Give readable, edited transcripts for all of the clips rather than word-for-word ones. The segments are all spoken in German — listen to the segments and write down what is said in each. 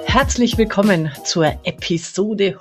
Herzlich willkommen zur Episode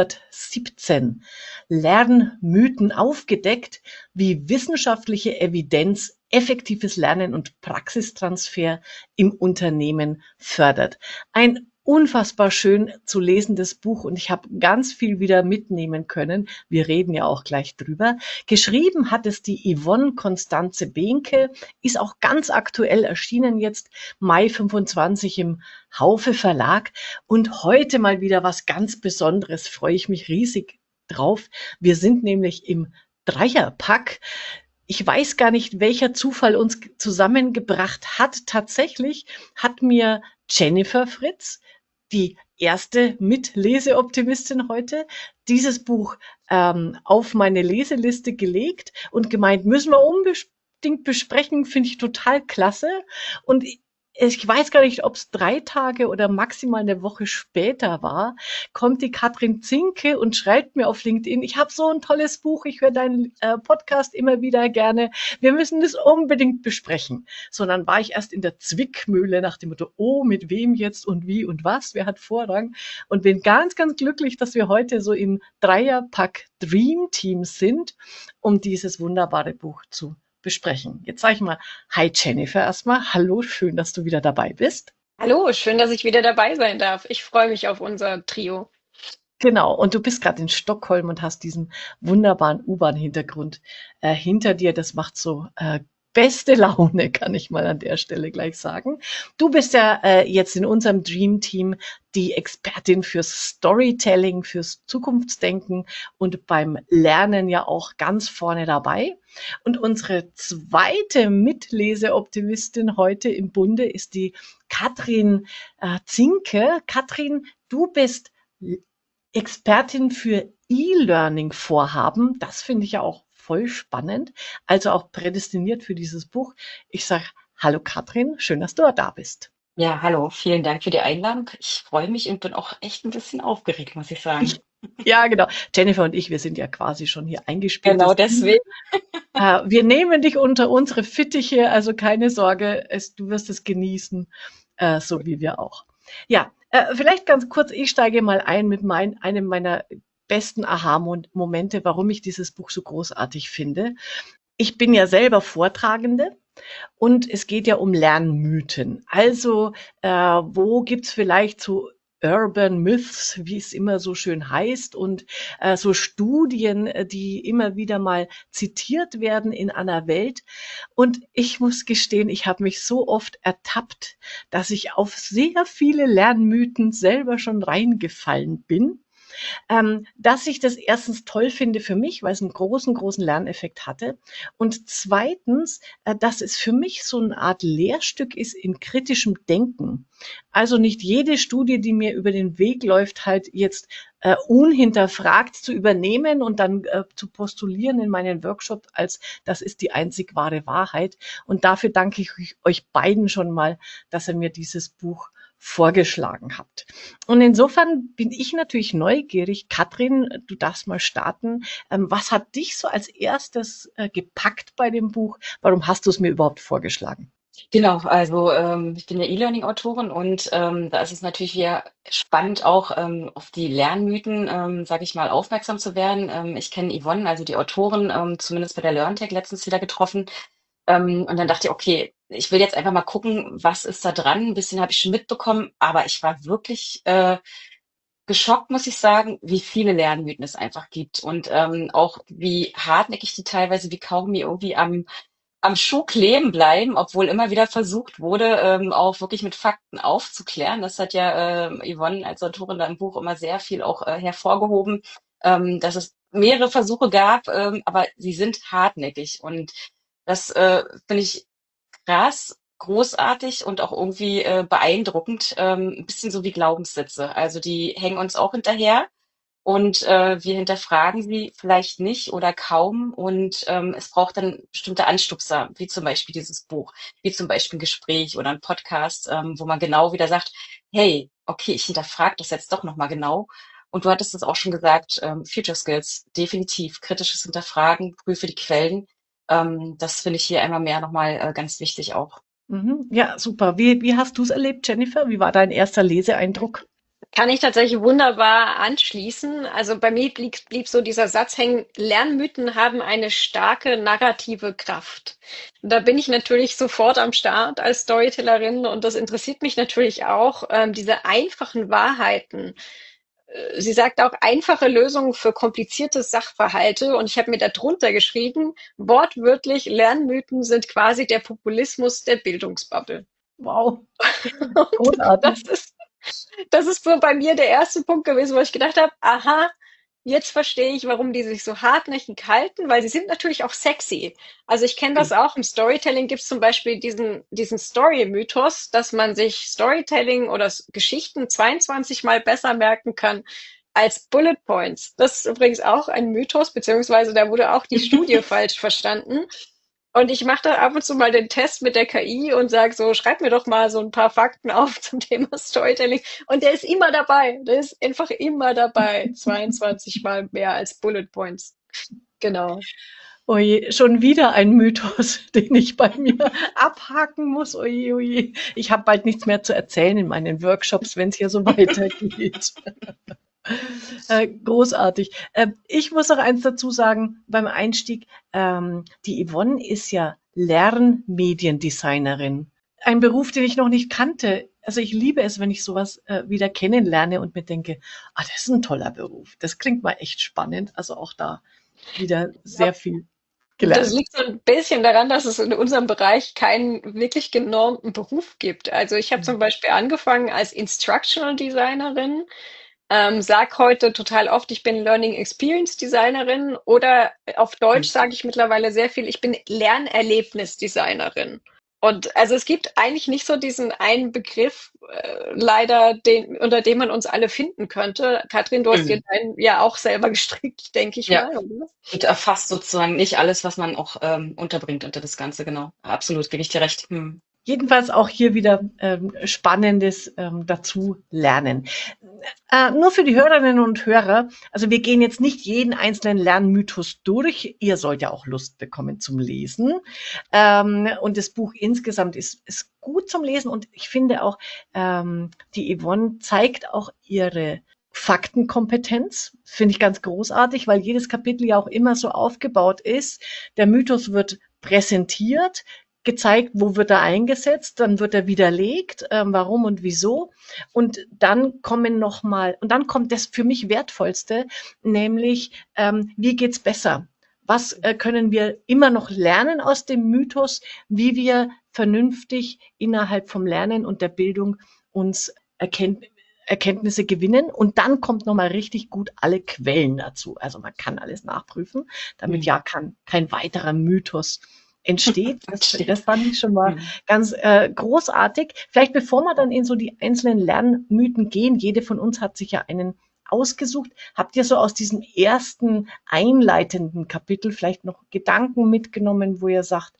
117. Lernmythen aufgedeckt, wie wissenschaftliche Evidenz effektives Lernen und Praxistransfer im Unternehmen fördert. Ein unfassbar schön zu lesendes Buch und ich habe ganz viel wieder mitnehmen können. Wir reden ja auch gleich drüber. Geschrieben hat es die Yvonne Constanze Behnke, ist auch ganz aktuell erschienen jetzt, Mai 25 im Haufe Verlag. Und heute mal wieder was ganz Besonderes, freue ich mich riesig drauf. Wir sind nämlich im Dreierpack. Ich weiß gar nicht, welcher Zufall uns zusammengebracht hat. Tatsächlich hat mir Jennifer Fritz, die erste Mitleseoptimistin heute, dieses Buch auf meine Leseliste gelegt und gemeint, müssen wir unbedingt besprechen, finde ich total klasse. Und ich weiß gar nicht, ob es 3 Tage oder maximal eine Woche später war, kommt die Katrin Zinke und schreibt mir auf LinkedIn, ich habe so ein tolles Buch, ich höre deinen Podcast immer wieder gerne, wir müssen das unbedingt besprechen. So, dann war ich erst in der Zwickmühle nach dem Motto, oh, mit wem jetzt und wie und was, wer hat Vorrang? Und bin ganz, ganz glücklich, dass wir heute so im Dreierpack Dream Team sind, um dieses wunderbare Buch zu besprechen. Jetzt sage ich mal, hi Jennifer erstmal. Hallo, schön, dass du wieder dabei bist. Hallo, schön, dass ich wieder dabei sein darf. Ich freue mich auf unser Trio. Genau, und du bist gerade in Stockholm und hast diesen wunderbaren U-Bahn-Hintergrund hinter dir. Das macht so beste Laune, kann ich mal an der Stelle gleich sagen. Du bist ja jetzt in unserem Dream Team die Expertin fürs Storytelling, fürs Zukunftsdenken und beim Lernen ja auch ganz vorne dabei. Und unsere zweite Mitleseoptimistin heute im Bunde ist die Katrin Zinke. Katrin, du bist Expertin für E-Learning-Vorhaben. Das finde ich ja auch voll spannend, also auch prädestiniert für dieses Buch. Ich sage hallo Katrin, schön, dass du da bist. Ja, hallo, vielen Dank für die Einladung. Ich freue mich und bin auch echt ein bisschen aufgeregt, muss ich sagen. Ich, ja, genau. Jennifer und ich, wir sind ja quasi schon hier Genau eingespieltes Team. deswegen. Wir nehmen dich unter unsere Fittiche, also keine Sorge, du wirst es genießen, so wie wir auch. Ja, vielleicht ganz kurz, ich steige mal ein mit einem meiner besten Aha-Momente, warum ich dieses Buch so großartig finde. Ich bin ja selber Vortragende und es geht ja um Lernmythen. Also, wo gibt's vielleicht so Urban Myths, wie es immer so schön heißt, und so Studien, die immer wieder mal zitiert werden in einer Welt. Und ich muss gestehen, ich habe mich so oft ertappt, dass ich auf sehr viele Lernmythen selber schon reingefallen bin. Dass ich das erstens toll finde für mich, weil es einen großen, großen Lerneffekt hatte. Und zweitens, dass es für mich so eine Art Lehrstück ist in kritischem Denken. Also nicht jede Studie, die mir über den Weg läuft, halt jetzt unhinterfragt zu übernehmen und dann zu postulieren in meinen Workshop, als das ist die einzig wahre Wahrheit. Und dafür danke ich euch beiden schon mal, dass ihr mir dieses Buch vorgeschlagen habt. Und insofern bin ich natürlich neugierig. Katrin, du darfst mal starten. Was hat dich so als erstes gepackt bei dem Buch? Warum hast du es mir überhaupt vorgeschlagen? Genau, also ich bin ja E-Learning-Autorin und da ist es natürlich wieder spannend, auch auf die Lernmythen, sage ich mal, aufmerksam zu werden. Ich kenne Yvonne, also die Autorin, zumindest bei der LearnTech letztens wieder getroffen. Und dann dachte ich, okay, ich will jetzt einfach mal gucken, was ist da dran. Ein bisschen habe ich schon mitbekommen, aber ich war wirklich geschockt, muss ich sagen, wie viele Lernmythen es einfach gibt und auch wie hartnäckig die teilweise wie Kaugummi irgendwie am Schuh kleben bleiben, obwohl immer wieder versucht wurde, auch wirklich mit Fakten aufzuklären. Das hat ja Yvonne als Autorin da im Buch immer sehr viel auch hervorgehoben, dass es mehrere Versuche gab, aber sie sind hartnäckig und das finde ich krass, großartig und auch irgendwie beeindruckend, ein bisschen so wie Glaubenssätze. Also die hängen uns auch hinterher und wir hinterfragen sie vielleicht nicht oder kaum und es braucht dann bestimmte Anstupser, wie zum Beispiel dieses Buch, wie zum Beispiel ein Gespräch oder ein Podcast, wo man genau wieder sagt, hey, okay, ich hinterfrage das jetzt doch nochmal genau. Und du hattest es auch schon gesagt, Future Skills, definitiv, kritisches Hinterfragen, prüfe die Quellen. Das finde ich hier einmal mehr nochmal ganz wichtig auch. Mhm. Ja, super. Wie hast du es erlebt, Jennifer? Wie war dein erster Leseeindruck? Kann ich tatsächlich wunderbar anschließen. Also bei mir blieb so dieser Satz hängen, Lernmythen haben eine starke narrative Kraft. Und da bin ich natürlich sofort am Start als Storytellerin und das interessiert mich natürlich auch, diese einfachen Wahrheiten. Sie sagt auch einfache Lösungen für komplizierte Sachverhalte und ich habe mir darunter geschrieben, wortwörtlich, Lernmythen sind quasi der Populismus der Bildungsbubble. Wow, Und großartig. das ist so bei mir der erste Punkt gewesen, wo ich gedacht habe, aha, jetzt verstehe ich, warum die sich so hartnäckig halten, weil sie sind natürlich auch sexy. Also ich kenne das auch, im Storytelling gibt es zum Beispiel diesen Story-Mythos, dass man sich Storytelling oder Geschichten 22 Mal besser merken kann als Bullet Points. Das ist übrigens auch ein Mythos, beziehungsweise da wurde auch die Studie falsch verstanden. Und ich mache da ab und zu mal den Test mit der KI und sage so, schreib mir doch mal so ein paar Fakten auf zum Thema Storytelling. Und der ist immer dabei. Der ist einfach immer dabei. 22 Mal mehr als Bullet Points. Genau. Oje, schon wieder ein Mythos, den ich bei mir abhaken muss. Oje, oje. Ich habe bald nichts mehr zu erzählen in meinen Workshops, wenn es hier so weitergeht. Großartig. Ich muss noch eins dazu sagen beim Einstieg. Die Yvonne ist ja Lernmediendesignerin. Ein Beruf, den ich noch nicht kannte. Also ich liebe es, wenn ich sowas wieder kennenlerne und mir denke, das ist ein toller Beruf. Das klingt mal echt spannend. Also auch da wieder sehr viel Das gelernt. liegt so ein bisschen daran, dass es in unserem Bereich keinen wirklich genormten Beruf gibt. Also ich habe zum Beispiel angefangen als Instructional Designerin, sag heute total oft, ich bin Learning Experience Designerin oder auf Deutsch sage ich mittlerweile sehr viel, ich bin Lernerlebnisdesignerin. Und also es gibt eigentlich nicht so diesen einen Begriff, leider, unter dem man uns alle finden könnte. Katrin, du hast dir Mhm. deinen ja auch selber gestrickt, denke ich Ja, mal, oder? und erfasst sozusagen nicht alles, was man auch unterbringt unter das Ganze, genau. Absolut, gebe ich dir recht. Hm. Jedenfalls auch hier wieder Spannendes dazu lernen. Nur für die Hörerinnen und Hörer, also wir gehen jetzt nicht jeden einzelnen Lernmythos durch. Ihr sollt ja auch Lust bekommen zum Lesen. Und das Buch insgesamt ist gut zum Lesen und ich finde auch, die Yvonne zeigt auch ihre Faktenkompetenz, finde ich ganz großartig, weil jedes Kapitel ja auch immer so aufgebaut ist. Der Mythos wird präsentiert, gezeigt, wo wird er eingesetzt, dann wird er widerlegt, warum und wieso. Und dann kommt das für mich Wertvollste, nämlich, wie geht's besser? Was können wir immer noch lernen aus dem Mythos, wie wir vernünftig innerhalb vom Lernen und der Bildung uns Erkenntnisse gewinnen und dann kommt nochmal richtig gut alle Quellen dazu. Also man kann alles nachprüfen, damit Hm. ja kein weiterer Mythos entsteht. Das Steht. fand ich schon mal Hm. ganz großartig. Vielleicht bevor wir dann in so die einzelnen Lernmythen gehen, jede von uns hat sich ja einen ausgesucht. Habt ihr so aus diesem ersten einleitenden Kapitel vielleicht noch Gedanken mitgenommen, wo ihr sagt,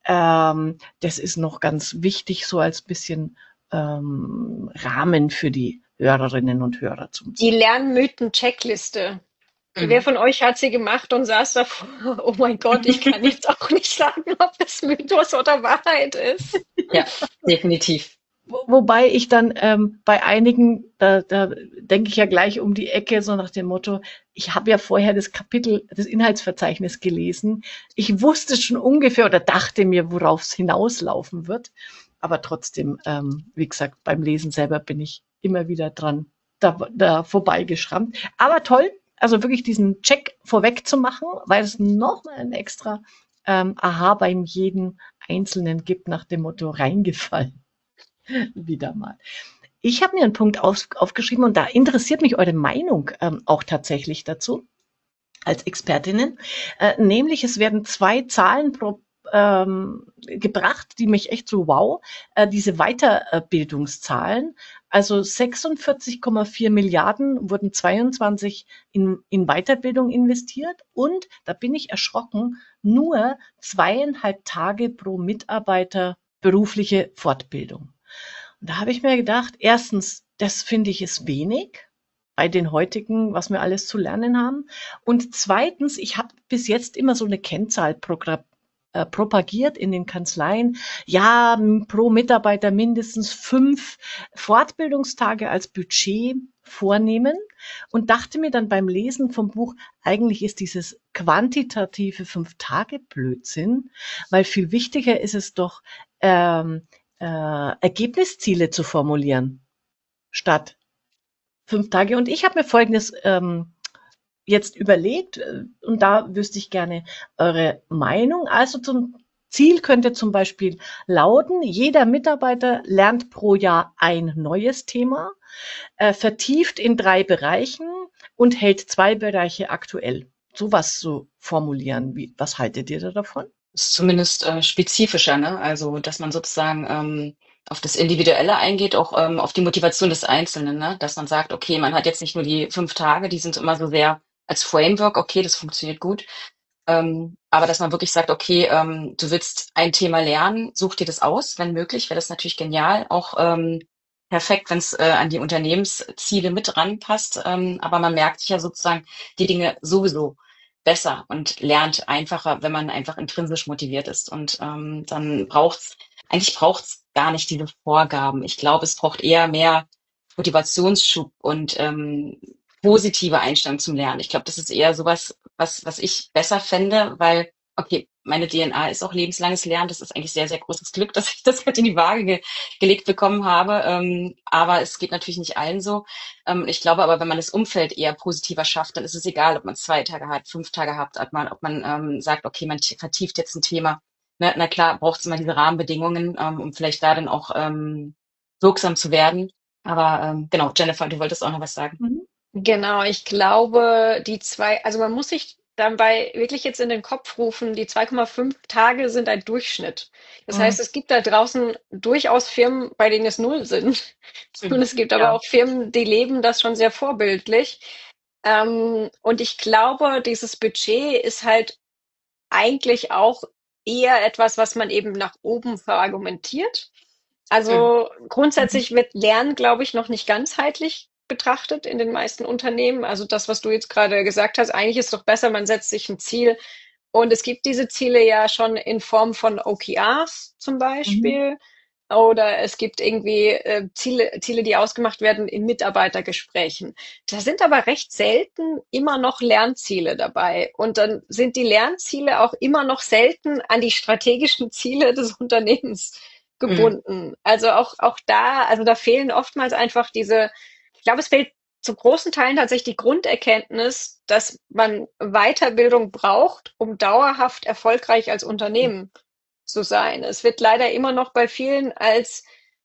das ist noch ganz wichtig, so als bisschen Rahmen für die Hörerinnen und Hörer zum Die Lernmythen-Checkliste. Wer Mhm. von euch hat sie gemacht und saß davor? Oh mein Gott, ich kann jetzt auch nicht sagen, ob das Mythos oder Wahrheit ist. Ja, definitiv. Wobei ich dann bei einigen, da denke ich ja gleich um die Ecke, so nach dem Motto, ich habe ja vorher das Inhaltsverzeichnis gelesen. Ich wusste schon ungefähr oder dachte mir, worauf es hinauslaufen wird. Aber trotzdem, wie gesagt, beim Lesen selber bin ich immer wieder dran, da vorbeigeschrammt. Aber toll, also wirklich diesen Check vorweg zu machen, weil es nochmal ein extra Aha beim jeden Einzelnen gibt, nach dem Motto reingefallen. Wieder mal. Ich habe mir einen Punkt aufgeschrieben und da interessiert mich eure Meinung auch tatsächlich dazu als Expertinnen. Nämlich es werden zwei Zahlen gebracht, die mich echt so wow, diese Weiterbildungszahlen. Also 46,4 Milliarden wurden 22 in Weiterbildung investiert und, da bin ich erschrocken, nur 2,5 Tage pro Mitarbeiter berufliche Fortbildung. Und da habe ich mir gedacht, erstens, das finde ich ist wenig bei den heutigen, was wir alles zu lernen haben. Und zweitens, ich habe bis jetzt immer so eine Kennzahl propagiert in den Kanzleien, ja, pro Mitarbeiter mindestens 5 Fortbildungstage als Budget vornehmen und dachte mir dann beim Lesen vom Buch, eigentlich ist dieses quantitative 5-Tage-Blödsinn, weil viel wichtiger ist es doch, Ergebnisziele zu formulieren, statt 5 Tage. Und ich habe mir Folgendes jetzt überlegt, und da wüsste ich gerne eure Meinung. Also zum Ziel könnte zum Beispiel lauten, jeder Mitarbeiter lernt pro Jahr ein neues Thema, vertieft in 3 Bereichen und hält 2 Bereiche aktuell. Sowas so formulieren. Was haltet ihr da davon? Ist zumindest spezifischer, ne? Also, dass man sozusagen auf das Individuelle eingeht, auch auf die Motivation des Einzelnen, ne? Dass man sagt, okay, man hat jetzt nicht nur die 5 Tage, die sind immer so sehr als Framework, okay, das funktioniert gut. Aber dass man wirklich sagt, okay, du willst ein Thema lernen, such dir das aus, wenn möglich, wäre das natürlich genial. Auch perfekt, wenn es an die Unternehmensziele mit ranpasst. Aber man merkt sich ja sozusagen die Dinge sowieso besser und lernt einfacher, wenn man einfach intrinsisch motiviert ist. Und dann eigentlich braucht's gar nicht diese Vorgaben. Ich glaube, es braucht eher mehr Motivationsschub und positive Einstellung zum Lernen. Ich glaube, das ist eher sowas, was ich besser fände, weil, okay, meine DNA ist auch lebenslanges Lernen. Das ist eigentlich sehr, sehr großes Glück, dass ich das mit in die Waage gelegt bekommen habe. Aber es geht natürlich nicht allen so. Ich glaube aber, wenn man das Umfeld eher positiver schafft, dann ist es egal, ob man 2 Tage hat, 5 Tage hat, ob man sagt, okay, man vertieft jetzt ein Thema. Na klar, braucht es immer diese Rahmenbedingungen, um vielleicht da dann auch wirksam zu werden. Aber genau, Jennifer, du wolltest auch noch was sagen. Mhm. Genau, ich glaube, also man muss sich dabei wirklich jetzt in den Kopf rufen, die 2,5 Tage sind ein Durchschnitt. Das heißt, Mhm. es gibt da draußen durchaus Firmen, bei denen es 0 sind. Und es gibt aber Ja. auch Firmen, die leben das schon sehr vorbildlich. Und ich glaube, dieses Budget ist halt eigentlich auch eher etwas, was man eben nach oben verargumentiert. Mhm. Also Mhm. grundsätzlich wird Lernen, glaube ich, noch nicht ganzheitlich betrachtet in den meisten Unternehmen. Also das, was du jetzt gerade gesagt hast, eigentlich ist doch besser, man setzt sich ein Ziel. Und es gibt diese Ziele ja schon in Form von OKRs zum Mhm. Beispiel. Oder es gibt irgendwie Ziele, die ausgemacht werden in Mitarbeitergesprächen. Da sind aber recht selten immer noch Lernziele dabei. Und dann sind die Lernziele auch immer noch selten an die strategischen Ziele des Unternehmens Mhm. gebunden. Also auch da, also da fehlen oftmals einfach ich glaube, es fehlt zu großen Teilen tatsächlich die Grunderkenntnis, dass man Weiterbildung braucht, um dauerhaft erfolgreich als Unternehmen zu sein. Es wird leider immer noch bei vielen als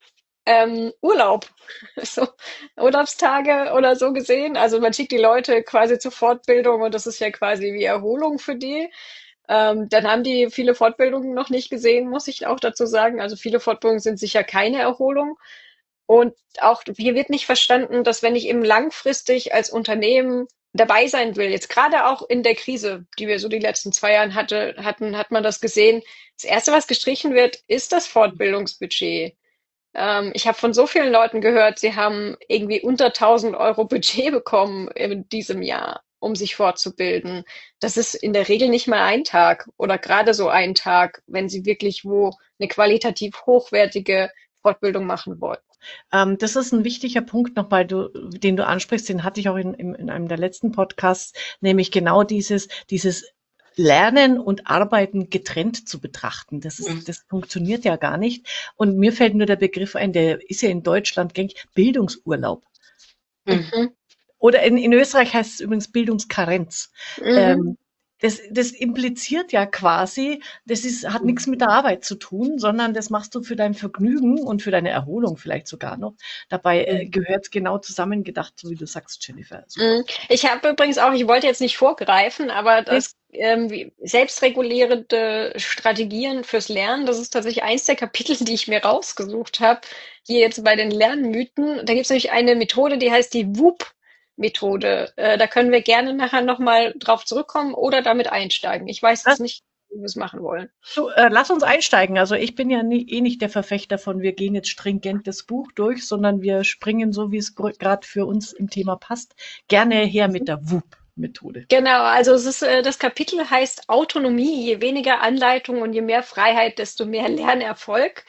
Urlaub, so Urlaubstage oder so gesehen. Also man schickt die Leute quasi zur Fortbildung und das ist ja quasi wie Erholung für die. Dann haben die viele Fortbildungen noch nicht gesehen, muss ich auch dazu sagen. Also viele Fortbildungen sind sicher keine Erholung. Und auch hier wird nicht verstanden, dass wenn ich eben langfristig als Unternehmen dabei sein will, jetzt gerade auch in der Krise, die wir so die letzten 2 Jahren hatten, hat man das gesehen. Das Erste, was gestrichen wird, ist das Fortbildungsbudget. Ich habe von so vielen Leuten gehört, sie haben irgendwie unter 1.000 € Budget bekommen in diesem Jahr, um sich fortzubilden. Das ist in der Regel nicht mal ein Tag oder gerade so ein Tag, wenn sie wirklich eine qualitativ hochwertige Fortbildung machen wollen. Das ist ein wichtiger Punkt nochmal, den du ansprichst, den hatte ich auch in einem der letzten Podcasts, nämlich genau dieses Lernen und Arbeiten getrennt zu betrachten. Mhm. Das funktioniert ja gar nicht. Und mir fällt nur der Begriff ein, der ist ja in Deutschland gängig, Bildungsurlaub. Und, Mhm. oder in Österreich heißt es übrigens Bildungskarenz. Mhm. Ähm, das impliziert ja quasi, hat nichts mit der Arbeit zu tun, sondern das machst du für dein Vergnügen und für deine Erholung vielleicht sogar noch. Dabei Mhm. gehört es genau zusammengedacht, so wie du sagst, Jennifer. Super. Mhm. Ich habe übrigens auch, ich wollte jetzt nicht vorgreifen, aber Nee. das selbstregulierende Strategien fürs Lernen, das ist tatsächlich eins der Kapitel, die ich mir rausgesucht habe, hier jetzt bei den Lernmythen. Da gibt es nämlich eine Methode, die heißt die WOOP-Methode. Da können wir gerne nachher nochmal drauf zurückkommen oder damit einsteigen. Ich weiß jetzt nicht, wie wir es machen wollen. Du, lass uns einsteigen. Also ich bin ja nicht der Verfechter von, wir gehen jetzt stringent das Buch durch, sondern wir springen so, wie es gerade für uns im Thema passt, gerne her mit der WUP. Methode. Genau, also es ist, das Kapitel heißt Autonomie. Je weniger Anleitung und je mehr Freiheit, desto mehr Lernerfolg.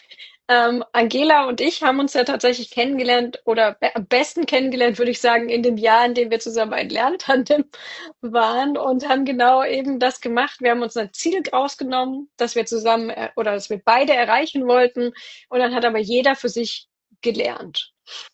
Angela und ich haben uns ja tatsächlich kennengelernt oder am besten kennengelernt, würde ich sagen, in dem Jahr, in dem wir zusammen ein Lerntandem waren und haben genau eben das gemacht. Wir haben uns ein Ziel rausgenommen, das wir zusammen oder das wir beide erreichen wollten. Und dann hat aber jeder für sich gelernt.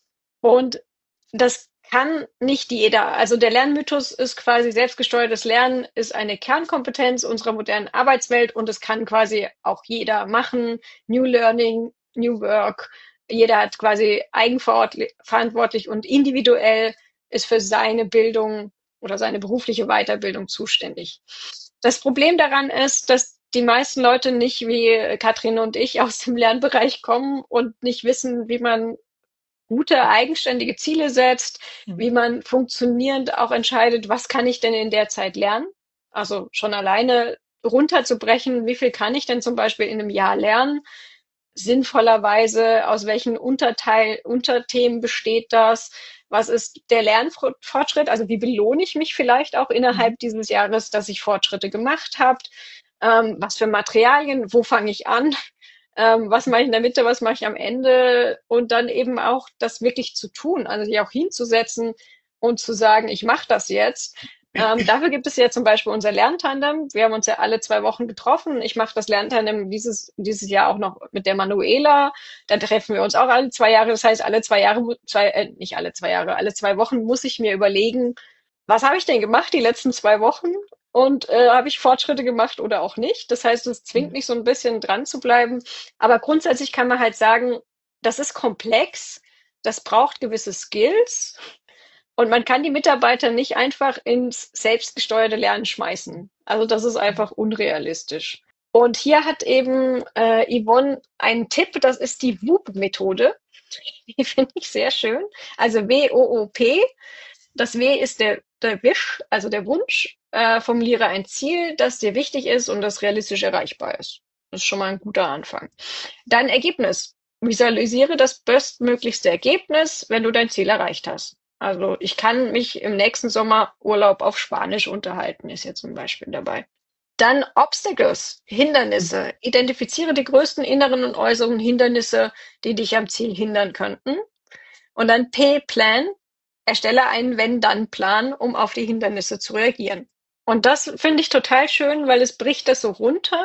Und das kann nicht jeder. Also der Lernmythos ist quasi selbstgesteuertes Lernen ist eine Kernkompetenz unserer modernen Arbeitswelt und es kann quasi auch jeder machen. New Learning, New Work. Jeder hat quasi eigenverantwortlich und individuell ist für seine Bildung oder seine berufliche Weiterbildung zuständig. Das Problem daran ist, dass die meisten Leute nicht wie Katrin und ich aus dem Lernbereich kommen und nicht wissen, wie man gute, eigenständige Ziele setzt, wie man funktionierend auch entscheidet, was kann ich denn in der Zeit lernen? Also schon alleine runterzubrechen, wie viel kann ich denn zum Beispiel in einem Jahr lernen? Sinnvollerweise, aus welchen Unterthemen besteht das? Was ist der Lernfortschritt? Also wie belohne ich mich vielleicht auch innerhalb dieses Jahres, dass ich Fortschritte gemacht habe? Was für Materialien? Wo fange ich an? Was mache ich in der Mitte, was mache ich am Ende und dann eben auch das wirklich zu tun, also sich auch hinzusetzen und zu sagen, ich mache das jetzt. Dafür gibt es ja zum Beispiel unser Lerntandem. Wir haben uns ja alle 2 Wochen getroffen. Ich mache das Lerntandem dieses Jahr auch noch mit der Manuela. Da treffen wir uns auch alle 2 Jahre. Das heißt, alle 2 Jahre, nicht alle 2 Jahre, alle 2 Wochen muss ich mir überlegen, was habe ich denn gemacht die letzten 2 Wochen? Und habe ich Fortschritte gemacht oder auch nicht? Das heißt, es zwingt mich so ein bisschen dran zu bleiben. Aber grundsätzlich kann man halt sagen, das ist komplex, das braucht gewisse Skills und man kann die Mitarbeiter nicht einfach ins selbstgesteuerte Lernen schmeißen. Also das ist einfach unrealistisch. Und hier hat eben Yvonne einen Tipp, das ist die WOOP-Methode. Die finde ich sehr schön. Also WOOP. Das W ist der Wisch, also der Wunsch. Formuliere ein Ziel, das dir wichtig ist und das realistisch erreichbar ist. Das ist schon mal ein guter Anfang. Dein Ergebnis. Visualisiere das bestmöglichste Ergebnis, wenn du dein Ziel erreicht hast. Also ich kann mich im nächsten Sommer Urlaub auf Spanisch unterhalten, ist jetzt zum Beispiel dabei. Dann Obstacles, Hindernisse. Identifiziere die größten inneren und äußeren Hindernisse, die dich am Ziel hindern könnten. Und dann P-Plan, erstelle einen Wenn-Dann-Plan, um auf die Hindernisse zu reagieren. Und das finde ich total schön, weil es bricht das so runter,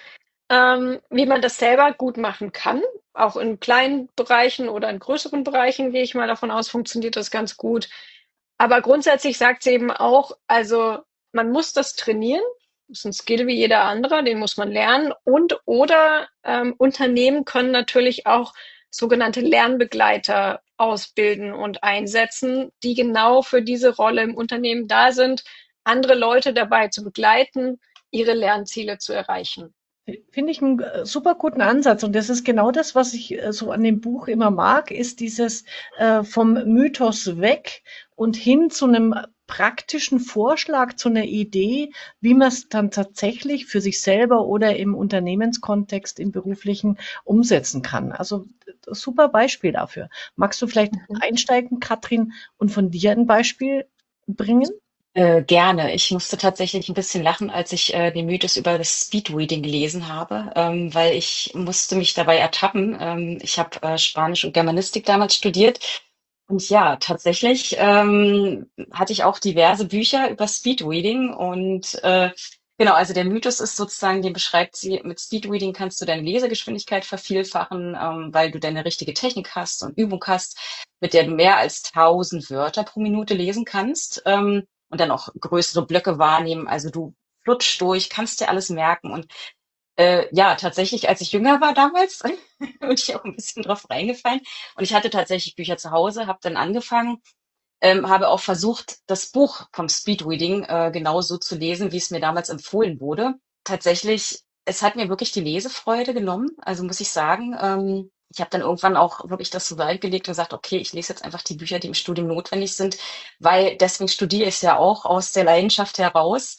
wie man das selber gut machen kann. Auch in kleinen Bereichen oder in größeren Bereichen, gehe ich mal davon aus, funktioniert das ganz gut. Aber grundsätzlich sagt sie eben auch, also man muss das trainieren. Das ist ein Skill wie jeder andere, den muss man lernen. Und oder Unternehmen können natürlich auch sogenannte Lernbegleiter ausbilden und einsetzen, die genau für diese Rolle im Unternehmen da sind, andere Leute dabei zu begleiten, ihre Lernziele zu erreichen. Finde ich einen super guten Ansatz. Und das ist genau das, was ich so an dem Buch immer mag, ist dieses vom Mythos weg und hin zu einem praktischen Vorschlag, zu einer Idee, wie man es dann tatsächlich für sich selber oder im Unternehmenskontext, im beruflichen umsetzen kann. Also super Beispiel dafür. Magst du vielleicht einsteigen, Katrin, und von dir ein Beispiel bringen? Gerne. Ich musste tatsächlich ein bisschen lachen, als ich den Mythos über das Speedreading gelesen habe, weil ich musste mich dabei ertappen. Ich habe Spanisch und Germanistik damals studiert. Und ja, tatsächlich hatte ich auch diverse Bücher über Speedreading und genau, also der Mythos ist sozusagen, den beschreibt sie, mit Speedreading kannst du deine Lesegeschwindigkeit vervielfachen, weil du deine richtige Technik hast und Übung hast, mit der du mehr als 1.000 Wörter pro Minute lesen kannst. Und dann auch größere Blöcke wahrnehmen. Also du flutschst durch, kannst dir alles merken. Und ja, tatsächlich, als ich jünger war damals, bin ich auch ein bisschen drauf reingefallen. Und ich hatte tatsächlich Bücher zu Hause, habe dann angefangen, habe auch versucht, das Buch vom Speedreading genauso zu lesen, wie es mir damals empfohlen wurde. Tatsächlich, es hat mir wirklich die Lesefreude genommen. Also muss ich sagen, ich habe dann irgendwann auch wirklich das zur Seite gelegt und gesagt, okay, ich lese jetzt einfach die Bücher, die im Studium notwendig sind, weil deswegen studiere ich ja auch aus der Leidenschaft heraus.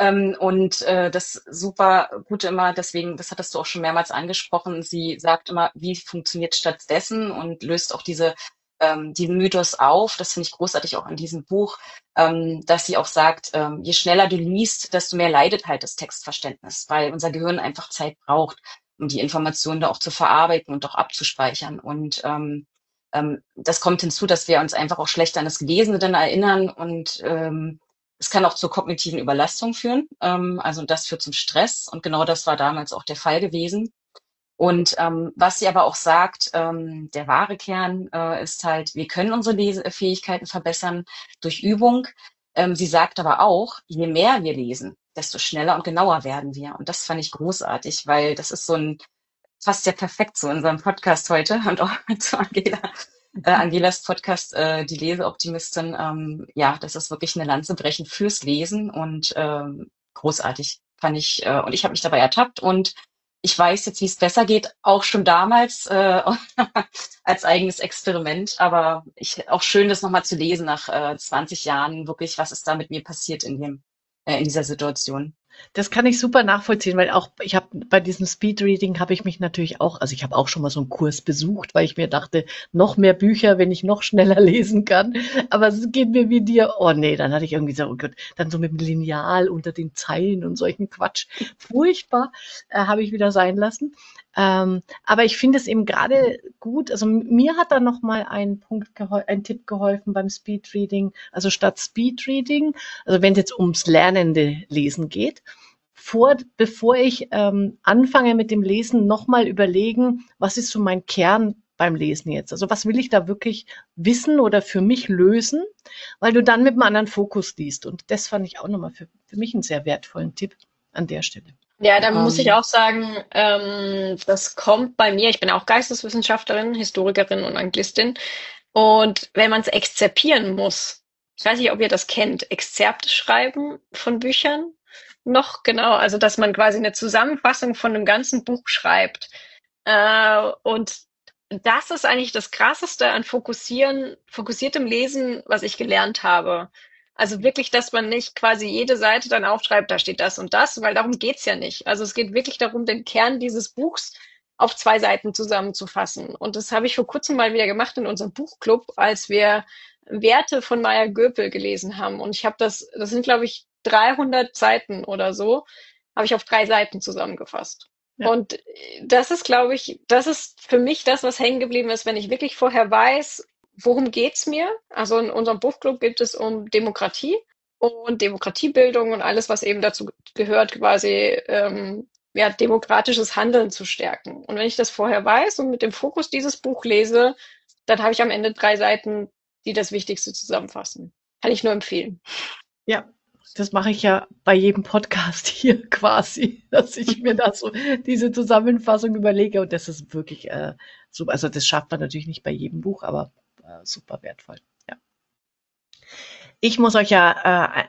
Und das super Gute immer, deswegen, das hattest du auch schon mehrmals angesprochen, sie sagt immer, wie funktioniert stattdessen und löst auch diese diesen Mythos auf, das finde ich großartig auch in diesem Buch, dass sie auch sagt, je schneller du liest, desto mehr leidet halt das Textverständnis, weil unser Gehirn einfach Zeit braucht, um die Informationen da auch zu verarbeiten und auch abzuspeichern. Und das kommt hinzu, dass wir uns einfach auch schlechter an das Gelesene dann erinnern und es kann auch zur kognitiven Überlastung führen. Also das führt zum Stress und genau das war damals auch der Fall gewesen. Und was sie aber auch sagt, der wahre Kern ist halt, wir können unsere Lesefähigkeiten verbessern durch Übung. Sie sagt aber auch, je mehr wir lesen, desto schneller und genauer werden wir. Und das fand ich großartig, weil das ist so ein, passt ja perfekt zu unserem Podcast heute und auch zu Angela. Angelas Podcast, die Leseoptimistin, ja, das ist wirklich eine Lanze brechen fürs Lesen und großartig fand ich. Und ich habe mich dabei ertappt und ich weiß jetzt, wie es besser geht, auch schon damals als eigenes Experiment. Aber auch schön, das nochmal zu lesen nach 20 Jahren, wirklich, was ist da mit mir passiert in dieser Situation. Das kann ich super nachvollziehen, weil auch ich habe bei diesem Speedreading habe ich mich natürlich auch, also ich habe auch schon mal so einen Kurs besucht, weil ich mir dachte, noch mehr Bücher, wenn ich noch schneller lesen kann. Aber es geht mir wie dir. Oh nee, dann hatte ich irgendwie so, oh Gott, dann so mit dem Lineal unter den Zeilen und solchen Quatsch. Furchtbar, habe ich wieder sein lassen. Aber ich finde es eben gerade gut. Also mir hat da noch mal ein Tipp geholfen beim Speedreading. Also statt Speedreading, also wenn es jetzt ums lernende Lesen geht, bevor ich anfange mit dem Lesen, nochmal überlegen, was ist so mein Kern beim Lesen jetzt? Also was will ich da wirklich wissen oder für mich lösen, weil du dann mit einem anderen Fokus liest. Und das fand ich auch nochmal für mich einen sehr wertvollen Tipp an der Stelle. Ja, da muss ich auch sagen, das kommt bei mir. Ich bin auch Geisteswissenschaftlerin, Historikerin und Anglistin. Und wenn man es exzerpieren muss, ich weiß nicht, ob ihr das kennt, Exzerpte schreiben von Büchern noch, genau, also dass man quasi eine Zusammenfassung von einem ganzen Buch schreibt. Und das ist eigentlich das Krasseste an fokussiertem Lesen, was ich gelernt habe. Also wirklich, dass man nicht quasi jede Seite dann aufschreibt, da steht das und das, weil darum geht's ja nicht. Also es geht wirklich darum, den Kern dieses Buchs auf 2 Seiten zusammenzufassen. Und das habe ich vor kurzem mal wieder gemacht in unserem Buchclub, als wir Werte von Maya Göpel gelesen haben. Und ich habe das sind, glaube ich, 300 Seiten oder so, habe ich auf 3 Seiten zusammengefasst. Ja. Und das ist, glaube ich, das ist für mich das, was hängen geblieben ist, wenn ich wirklich vorher weiß, worum geht's mir? Also in unserem Buchclub geht es um Demokratie und Demokratiebildung und alles, was eben dazu gehört, quasi ja, demokratisches Handeln zu stärken. Und wenn ich das vorher weiß und mit dem Fokus dieses Buch lese, dann habe ich am Ende 3 Seiten, die das Wichtigste zusammenfassen. Kann ich nur empfehlen. Ja, das mache ich ja bei jedem Podcast hier quasi, dass ich mir da so diese Zusammenfassung überlege und das ist wirklich super. Also das schafft man natürlich nicht bei jedem Buch, aber super wertvoll. Ja. Ich muss euch ja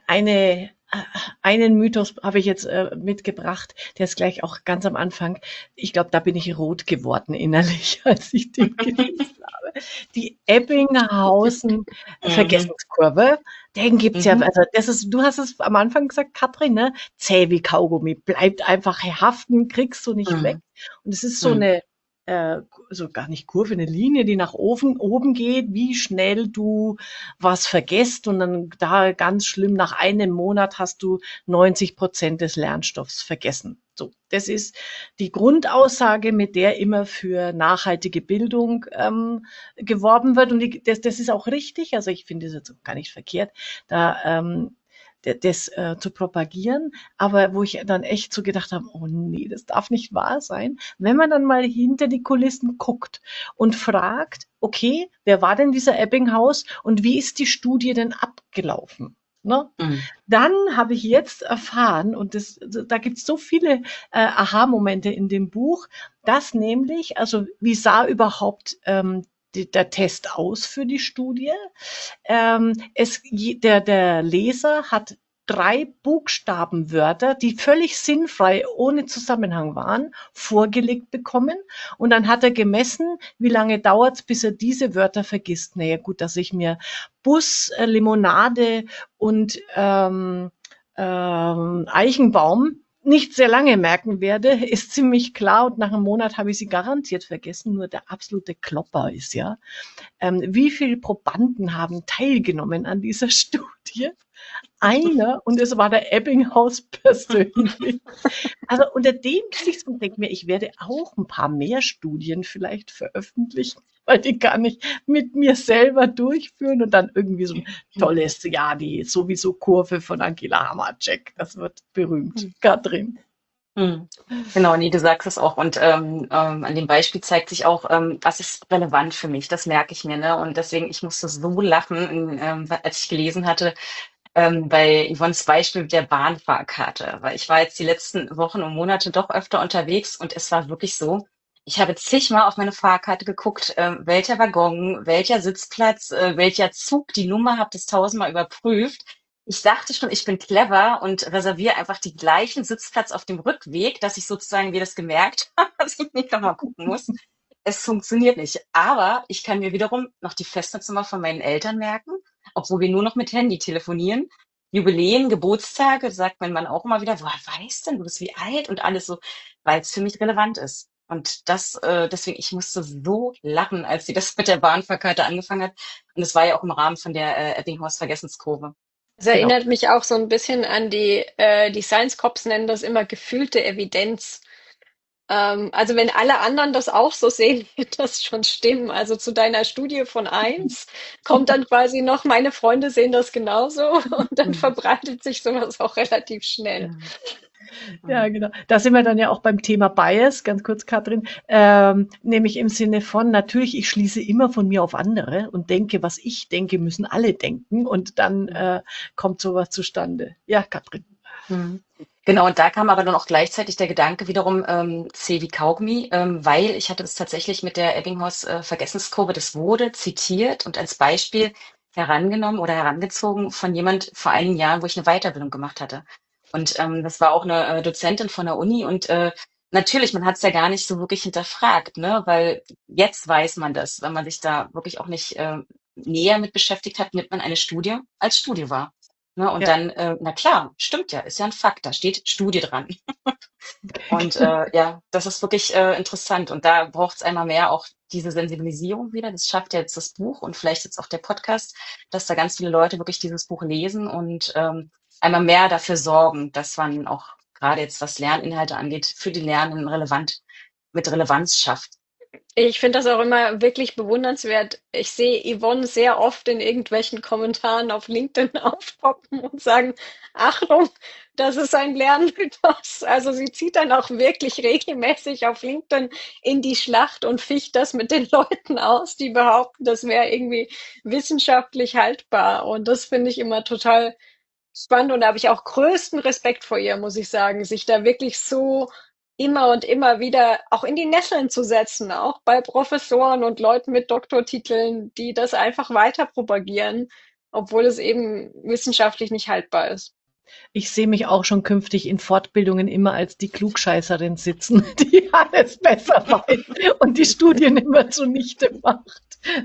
einen Mythos habe ich jetzt mitgebracht, der ist gleich auch ganz am Anfang. Ich glaube, da bin ich rot geworden innerlich, als ich den gelesen habe. Die Ebbinghausen Vergessenskurve, den gibt's ja, also das ist, du hast es am Anfang gesagt, Katrin, ne? Zäh wie Kaugummi, bleibt einfach haften, kriegst du nicht weg. Und es ist so eine so gar nicht Kurve, eine Linie, die nach oben geht, wie schnell du was vergisst und dann da ganz schlimm, nach einem Monat hast du 90% des Lernstoffs vergessen. So, das ist die Grundaussage, mit der immer für nachhaltige Bildung geworben wird und das ist auch richtig, also ich finde es jetzt auch gar nicht verkehrt, da das zu propagieren, aber wo ich dann echt so gedacht habe, oh nee, das darf nicht wahr sein. Wenn man dann mal hinter die Kulissen guckt und fragt, okay, wer war denn dieser Ebbinghaus und wie ist die Studie denn abgelaufen? Ne? Dann habe ich jetzt erfahren, und da gibt es so viele Aha-Momente in dem Buch, dass nämlich, also wie sah überhaupt der Test aus für die Studie. Der Leser hat 3 Buchstabenwörter, die völlig sinnfrei, ohne Zusammenhang waren, vorgelegt bekommen. Und dann hat er gemessen, wie lange dauert es, bis er diese Wörter vergisst. Naja gut, dass ich mir Bus, Limonade und Eichenbaum nicht sehr lange merken werde, ist ziemlich klar und nach einem Monat habe ich sie garantiert vergessen. Nur der absolute Klopper ist ja, wie viele Probanden haben teilgenommen an dieser Studie? Einer, und es war der Ebbinghaus persönlich. Also unter dem Gesichtspunkt denke ich mir, ich werde auch ein paar mehr Studien vielleicht veröffentlichen, weil die kann ich mit mir selber durchführen und dann irgendwie so ein tolles, ja, die sowieso Kurve von Angela Hammercheck. Das wird berühmt. Katrin. Genau, nee, du sagst es auch. Und an dem Beispiel zeigt sich auch, was ist relevant für mich. Das merke ich mir, ne? Und deswegen, ich musste so lachen, als ich gelesen hatte, bei Yvonnes Beispiel mit der Bahnfahrkarte. Weil ich war jetzt die letzten Wochen und Monate doch öfter unterwegs und es war wirklich so. Ich habe zigmal auf meine Fahrkarte geguckt, welcher Waggon, welcher Sitzplatz, welcher Zug, die Nummer, habe das tausendmal überprüft. Ich dachte schon, ich bin clever und reserviere einfach die gleichen Sitzplatz auf dem Rückweg, dass ich sozusagen mir das gemerkt habe, dass ich nicht nochmal gucken muss. Es funktioniert nicht. Aber ich kann mir wiederum noch die Festnetznummer von meinen Eltern merken, obwohl wir nur noch mit Handy telefonieren. Jubiläen, Geburtstage, sagt mein Mann auch immer wieder, woher weißt denn du das, wie alt und alles so, weil es für mich relevant ist. Und deswegen, ich musste so lachen, als sie das mit der Bahnfahrkarte angefangen hat. Und es war ja auch im Rahmen von der Ebbinghaus Vergessenskurve. Das Genau. erinnert mich auch so ein bisschen an die Science Cops nennen das immer gefühlte Evidenz. Also wenn alle anderen das auch so sehen, wird das schon stimmen. Also zu deiner Studie von eins kommt dann quasi noch, meine Freunde sehen das genauso und dann verbreitet sich sowas auch relativ schnell. Ja, genau. Da sind wir dann ja auch beim Thema Bias, ganz kurz, Katrin, nämlich im Sinne von, natürlich, ich schließe immer von mir auf andere und denke, was ich denke, müssen alle denken und dann kommt sowas zustande. Ja, Katrin. Mhm. Genau, und da kam aber dann auch gleichzeitig der Gedanke wiederum, C wie Kaugummi, weil ich hatte das tatsächlich mit der Ebbinghaus Vergessenskurve, das wurde zitiert und als Beispiel herangenommen oder herangezogen von jemand vor einigen Jahren, wo ich eine Weiterbildung gemacht hatte. Und das war auch eine Dozentin von der Uni und natürlich, man hat es ja gar nicht so wirklich hinterfragt, ne? Weil jetzt weiß man das, wenn man sich da wirklich auch nicht näher mit beschäftigt hat, nimmt man eine Studie als Studie wahr. Ne, und Ja. dann, na klar, stimmt ja, ist ja ein Fakt, da steht Studie dran. Und ja, das ist wirklich interessant. Und da braucht es einmal mehr auch diese Sensibilisierung wieder. Das schafft ja jetzt das Buch und vielleicht jetzt auch der Podcast, dass da ganz viele Leute wirklich dieses Buch lesen und einmal mehr dafür sorgen, dass man auch gerade jetzt, was Lerninhalte angeht, für die Lernenden mit Relevanz schafft. Ich finde das auch immer wirklich bewundernswert. Ich sehe Yvonne sehr oft in irgendwelchen Kommentaren auf LinkedIn aufpoppen und sagen, Achtung, das ist ein Lernmythos. Also sie zieht dann auch wirklich regelmäßig auf LinkedIn in die Schlacht und ficht das mit den Leuten aus, die behaupten, das wäre irgendwie wissenschaftlich haltbar. Und das finde ich immer total spannend und da habe ich auch größten Respekt vor ihr, muss ich sagen, sich da wirklich so immer und immer wieder auch in die Nesseln zu setzen, auch bei Professoren und Leuten mit Doktortiteln, die das einfach weiter propagieren, obwohl es eben wissenschaftlich nicht haltbar ist. Ich sehe mich auch schon künftig in Fortbildungen immer als die Klugscheißerin sitzen, die alles besser weiß und die Studien immer zunichte macht.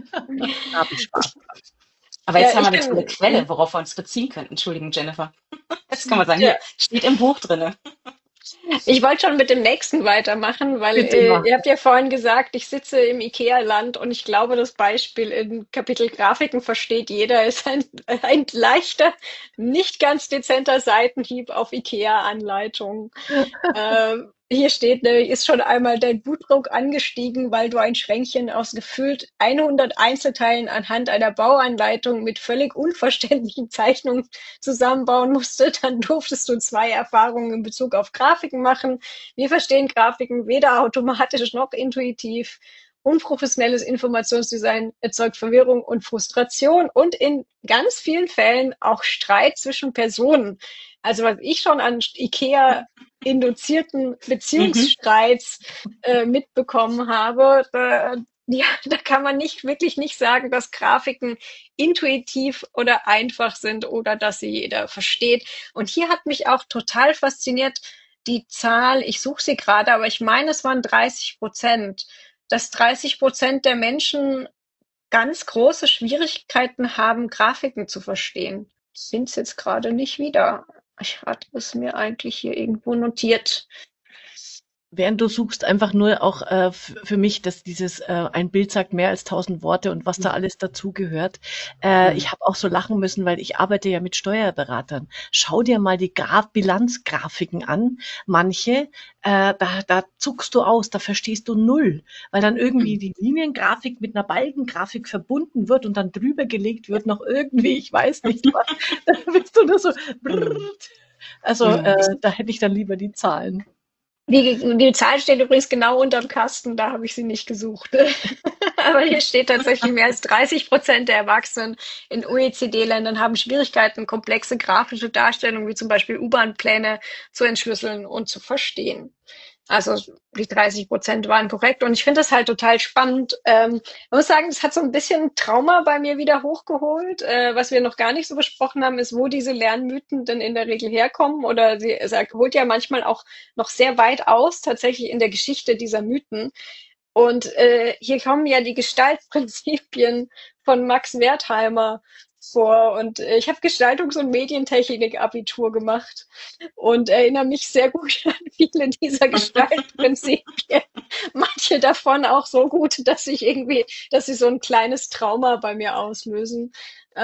Da habe ich Spaß. Aber jetzt Ja, haben wir ich eine tolle bin, Quelle, worauf wir uns beziehen könnten. Entschuldigung, Jennifer. Jetzt kann man sagen, ja, hier steht im Buch drinne. ich wollte schon mit dem nächsten weitermachen, weil Bitte mach. ihr habt ja vorhin gesagt, ich sitze im IKEA-Land und ich glaube, das Beispiel im Kapitel Grafiken versteht jeder, ist ein leichter, nicht ganz dezenter Seitenhieb auf IKEA-Anleitungen. Hier steht nämlich, ist schon einmal dein Blutdruck angestiegen, weil du ein Schränkchen aus gefühlt 100 Einzelteilen anhand einer Bauanleitung mit völlig unverständlichen Zeichnungen zusammenbauen musstest. Dann durftest du 2 Erfahrungen in Bezug auf Grafiken machen. Wir verstehen Grafiken weder automatisch noch intuitiv. Unprofessionelles Informationsdesign erzeugt Verwirrung und Frustration und in ganz vielen Fällen auch Streit zwischen Personen. Also was ich schon an IKEA induzierten Mhm. Beziehungsstreits mitbekommen habe, ja, da kann man wirklich nicht sagen, dass Grafiken intuitiv oder einfach sind oder dass sie jeder versteht. Und hier hat mich auch total fasziniert die Zahl, ich suche sie gerade, aber ich meine, es waren 30%, dass 30% der Menschen ganz große Schwierigkeiten haben, Grafiken zu verstehen. Ich finde es jetzt gerade nicht wieder. Ich hatte es mir eigentlich hier irgendwo notiert. Während du suchst, einfach nur auch für mich, dass ein Bild sagt mehr als 1000 Worte und was da alles dazugehört. Ich habe auch so lachen müssen, weil ich arbeite ja mit Steuerberatern. Schau dir mal die Bilanzgrafiken an. Manche, da zuckst du aus, da verstehst du null, weil dann irgendwie die Liniengrafik mit einer Balkengrafik verbunden wird und dann drüber gelegt wird noch irgendwie, ich weiß nicht was. Da bist du nur so. Brrrt. Also da hätte ich dann lieber die Zahlen. Die Zahl steht übrigens genau unterm Kasten, da habe ich sie nicht gesucht. Aber hier steht tatsächlich, mehr als 30% der Erwachsenen in OECD-Ländern haben Schwierigkeiten, komplexe grafische Darstellungen wie zum Beispiel U-Bahn-Pläne zu entschlüsseln und zu verstehen. Also die 30% waren korrekt. Und ich finde das halt total spannend. Ich muss sagen, das hat so ein bisschen Trauma bei mir wieder hochgeholt. Was wir noch gar nicht so besprochen haben, ist, wo diese Lernmythen denn in der Regel herkommen. Oder holt ja manchmal auch noch sehr weit aus, tatsächlich in der Geschichte dieser Mythen. Und hier kommen ja die Gestaltprinzipien von Max Wertheimer vor. Und ich habe Gestaltungs- und Medientechnik-Abitur gemacht und erinnere mich sehr gut an viele dieser Gestaltprinzipien. Manche davon auch so gut, dass sie so ein kleines Trauma bei mir auslösen.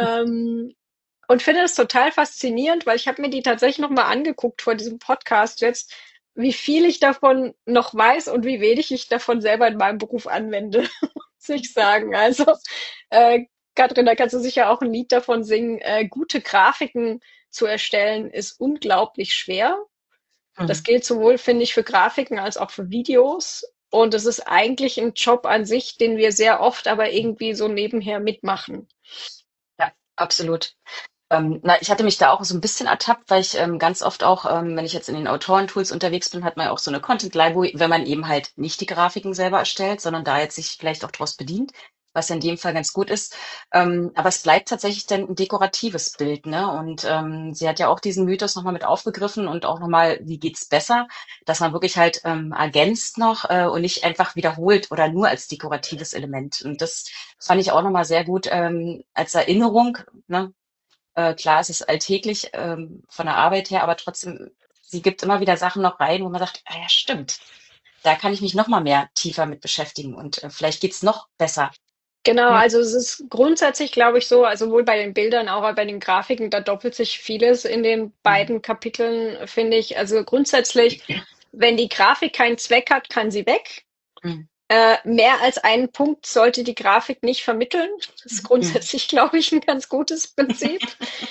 Und finde das total faszinierend, weil ich habe mir die tatsächlich noch mal angeguckt vor diesem Podcast jetzt, wie viel ich davon noch weiß und wie wenig ich davon selber in meinem Beruf anwende, muss ich sagen. Also, äh, Katrin, da kannst du sicher auch ein Lied davon singen. Gute Grafiken zu erstellen ist unglaublich schwer. Das gilt sowohl, finde ich, für Grafiken als auch für Videos. Und es ist eigentlich ein Job an sich, den wir sehr oft aber irgendwie so nebenher mitmachen. Ja, absolut. Ich hatte mich da auch so ein bisschen ertappt, weil ich ganz oft auch, wenn ich jetzt in den Autorentools unterwegs bin, hat man ja auch so eine Content Library, wenn man eben halt nicht die Grafiken selber erstellt, sondern da jetzt sich vielleicht auch draus bedient, was ja in dem Fall ganz gut ist. Aber es bleibt tatsächlich dann ein dekoratives Bild, ne? Und sie hat ja auch diesen Mythos nochmal mit aufgegriffen und auch nochmal, wie geht's besser, dass man wirklich halt ergänzt noch und nicht einfach wiederholt oder nur als dekoratives Element. Und das fand ich auch nochmal sehr gut als Erinnerung, ne? Klar, es ist alltäglich von der Arbeit her, aber trotzdem, sie gibt immer wieder Sachen noch rein, wo man sagt, ah ja, stimmt, da kann ich mich noch mal mehr tiefer mit beschäftigen und vielleicht geht's noch besser. Genau, Ja. also es ist grundsätzlich, glaube ich, so, also sowohl bei den Bildern, auch bei den Grafiken, da doppelt sich vieles in den beiden Kapiteln, finde ich. Also grundsätzlich, wenn die Grafik keinen Zweck hat, kann sie weg. Mm, Mehr als einen Punkt sollte die Grafik nicht vermitteln. Das ist mm, grundsätzlich, glaube ich, ein ganz gutes Prinzip.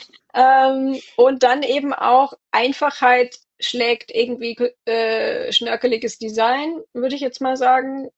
Und dann eben auch Einfachheit schlägt irgendwie schnörkeliges Design, würde ich jetzt mal sagen.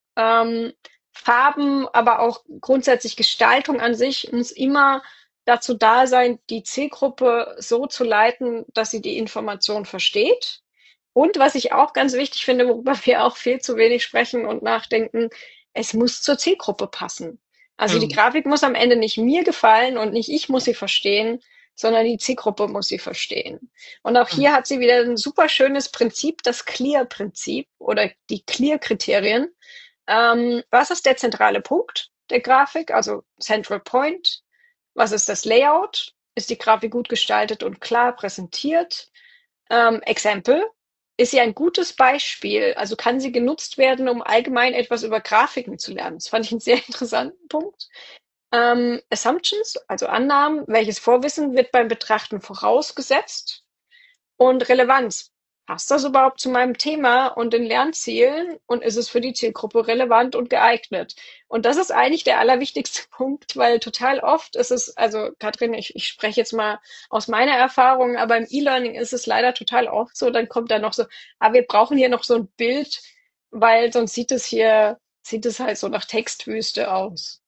Farben, aber auch grundsätzlich Gestaltung an sich muss immer dazu da sein, die Zielgruppe so zu leiten, dass sie die Information versteht. Und was ich auch ganz wichtig finde, worüber wir auch viel zu wenig sprechen und nachdenken, es muss zur Zielgruppe passen. Also die mm, Grafik muss am Ende nicht mir gefallen und nicht ich muss sie verstehen, sondern die Zielgruppe muss sie verstehen. Und auch mm, hier hat sie wieder ein super schönes Prinzip, das Clear-Prinzip oder die Clear-Kriterien. Was ist der zentrale Punkt der Grafik, also Central Point? Was ist das Layout? Ist die Grafik gut gestaltet und klar präsentiert? Example, ist sie ein gutes Beispiel? Also kann sie genutzt werden, um allgemein etwas über Grafiken zu lernen? Das fand ich einen sehr interessanten Punkt. Assumptions, also Annahmen, welches Vorwissen wird beim Betrachten vorausgesetzt? Und Relevanz. Passt das überhaupt zu meinem Thema und den Lernzielen und ist es für die Zielgruppe relevant und geeignet? Und das ist eigentlich der allerwichtigste Punkt, weil total oft ist es, also Katrin, ich spreche jetzt mal aus meiner Erfahrung, aber im E-Learning ist es leider total oft so, dann kommt da noch so, wir brauchen hier noch so ein Bild, weil sonst sieht es halt so nach Textwüste aus.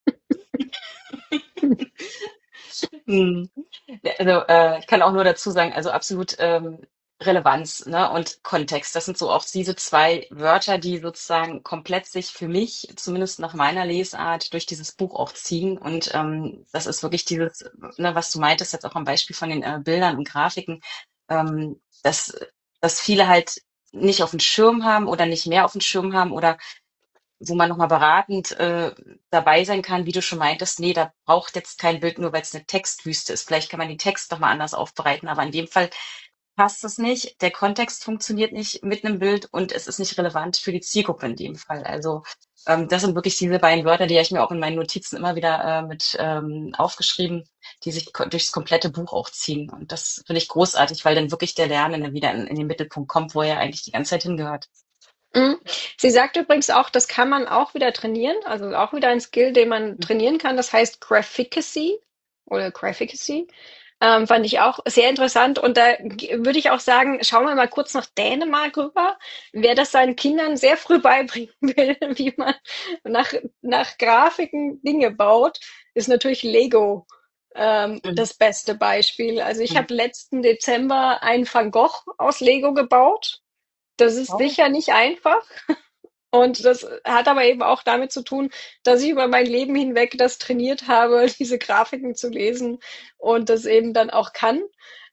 mm. Also ich kann auch nur dazu sagen, also absolut Relevanz, ne, und Kontext. Das sind so auch diese zwei Wörter, die sozusagen komplett sich für mich, zumindest nach meiner Lesart, durch dieses Buch auch ziehen. Und das ist wirklich dieses, ne, was du meintest, jetzt auch am Beispiel von den Bildern und Grafiken, dass viele halt nicht auf dem Schirm haben oder nicht mehr auf dem Schirm haben oder wo man nochmal beratend dabei sein kann, wie du schon meintest, nee, da braucht jetzt kein Bild, nur weil es eine Textwüste ist. Vielleicht kann man den Text nochmal anders aufbereiten, aber in dem Fall passt es nicht, der Kontext funktioniert nicht mit einem Bild und es ist nicht relevant für die Zielgruppe in dem Fall. Also das sind wirklich diese beiden Wörter, die habe ich mir auch in meinen Notizen immer wieder mit aufgeschrieben, die sich durchs komplette Buch auch ziehen. Und das finde ich großartig, weil dann wirklich der Lernende wieder in den Mittelpunkt kommt, wo er eigentlich die ganze Zeit hingehört. Mhm. Sie sagt übrigens auch, das kann man auch wieder trainieren, also auch wieder ein Skill, den man trainieren kann. Das heißt Graphicacy oder Graphicacy. Fand ich auch sehr interessant. Und da würde ich auch sagen, schauen wir mal kurz nach Dänemark rüber. Wer das seinen Kindern sehr früh beibringen will, wie man nach, nach Grafiken Dinge baut, ist natürlich Lego Mhm. das beste Beispiel. Also ich Mhm. habe letzten Dezember einen Van Gogh aus Lego gebaut. Das ist Wow. sicher nicht einfach. Und das hat aber eben auch damit zu tun, dass ich über mein Leben hinweg das trainiert habe, diese Grafiken zu lesen und das eben dann auch kann.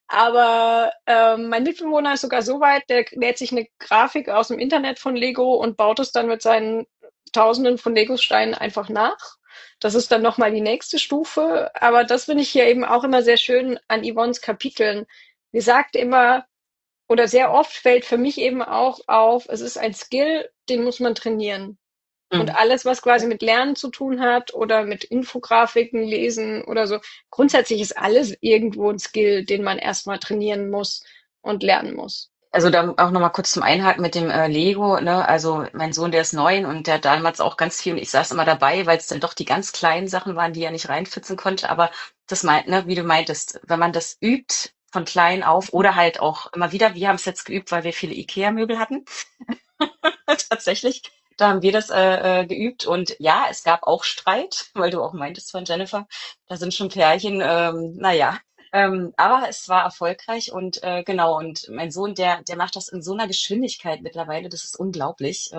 Aber mein Mitbewohner ist sogar so weit, der lädt sich eine Grafik aus dem Internet von Lego und baut es dann mit seinen Tausenden von Lego-Steinen einfach nach. Das ist dann nochmal die nächste Stufe. Aber das finde ich hier eben auch immer sehr schön an Yvonnes Kapiteln. Sie sagt immer, oder sehr oft fällt für mich eben auch auf, es ist ein Skill, den muss man trainieren. Und Mhm. alles, was quasi mit Lernen zu tun hat oder mit Infografiken lesen oder so, grundsätzlich ist alles irgendwo ein Skill, den man erstmal trainieren muss und lernen muss. Also da auch nochmal kurz zum Einhaken mit dem Lego, ne? Also mein Sohn, der ist 9 und der hat damals auch ganz viel und ich saß immer dabei, weil es dann doch die ganz kleinen Sachen waren, die er nicht reinfitzen konnte. Aber das meint, ne, wie du meintest, wenn man das übt von klein auf oder halt auch immer wieder, wir haben es jetzt geübt, weil wir viele IKEA-Möbel hatten. Tatsächlich, da haben wir das geübt und ja, es gab auch Streit, weil du auch meintest von Jennifer, da sind schon Pärchen, naja, aber es war erfolgreich und genau, und mein Sohn, der macht das in so einer Geschwindigkeit mittlerweile, das ist unglaublich.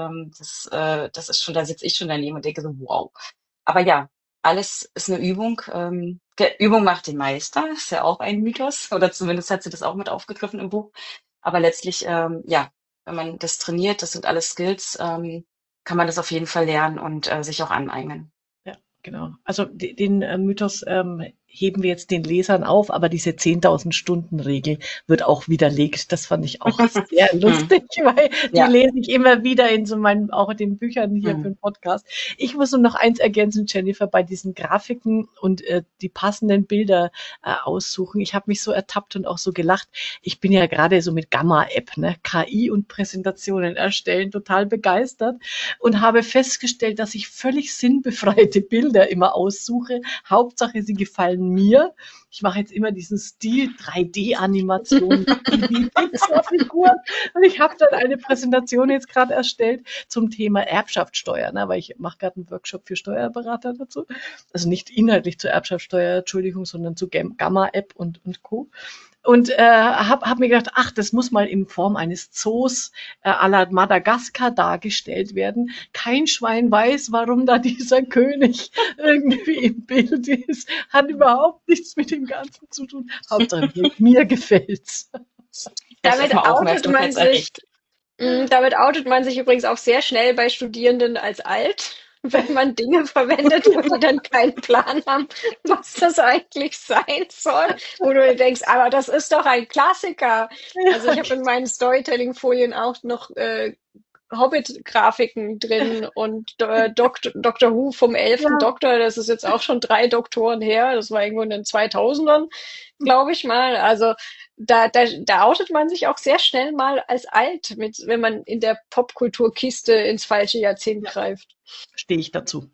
Das ist schon, da sitze ich schon daneben und denke so, wow. Aber ja, alles ist eine Übung. Übung macht den Meister, ist ja auch ein Mythos, oder zumindest hat sie das auch mit aufgegriffen im Buch. Aber letztlich, ja, wenn man das trainiert, das sind alles Skills, kann man das auf jeden Fall lernen und sich auch aneignen. Ja, genau. Also den Mythos heben wir jetzt den Lesern auf, aber diese 10.000 Stunden Regel wird auch widerlegt. Das fand ich auch sehr Hm. lustig, weil die Ja. lese ich immer wieder in so meinen, auch in den Büchern hier für Hm. den Podcast. Ich muss nur noch eins ergänzen, Jennifer, bei diesen Grafiken und die passenden Bilder aussuchen. Ich habe mich so ertappt und auch so gelacht. Ich bin ja gerade so mit Gamma-App, ne, KI und Präsentationen erstellen, total begeistert und habe festgestellt, dass ich völlig sinnbefreite Bilder immer aussuche. Hauptsache, sie gefallen mir. Ich mache jetzt immer diesen Stil 3D-Animation, die Pixar-Figuren. Und ich habe dann eine Präsentation jetzt gerade erstellt zum Thema Erbschaftssteuer, ne, weil ich mache gerade einen Workshop für Steuerberater dazu. Also nicht inhaltlich zur Erbschaftssteuer, Entschuldigung, sondern zu Gamma-App und Co. Und hab mir gedacht, ach, das muss mal in Form eines Zoos à la Madagaskar dargestellt werden. Kein Schwein weiß, warum da dieser König irgendwie im Bild ist. Hat überhaupt nichts mit dem Ganzen zu tun. Hauptsache, mir gefällt's. Er ist erstmal Damit outet man sich aufmerksamkeitserregt. Damit outet man sich übrigens auch sehr schnell bei Studierenden als alt, wenn man Dinge verwendet, wo die dann keinen Plan haben, was das eigentlich sein soll, wo du dir denkst, aber das ist doch ein Klassiker. Also ich Ja, habe in meinen Storytelling-Folien auch noch Hobbit-Grafiken drin und Doctor Who vom 11. ja. Doktor, das ist jetzt auch schon 3 Doktoren her, das war irgendwo in den 2000ern, glaube ich mal. Also da outet man sich auch sehr schnell mal als alt, mit, wenn man in der Popkulturkiste ins falsche Jahrzehnt Ja, greift. stehe ich dazu.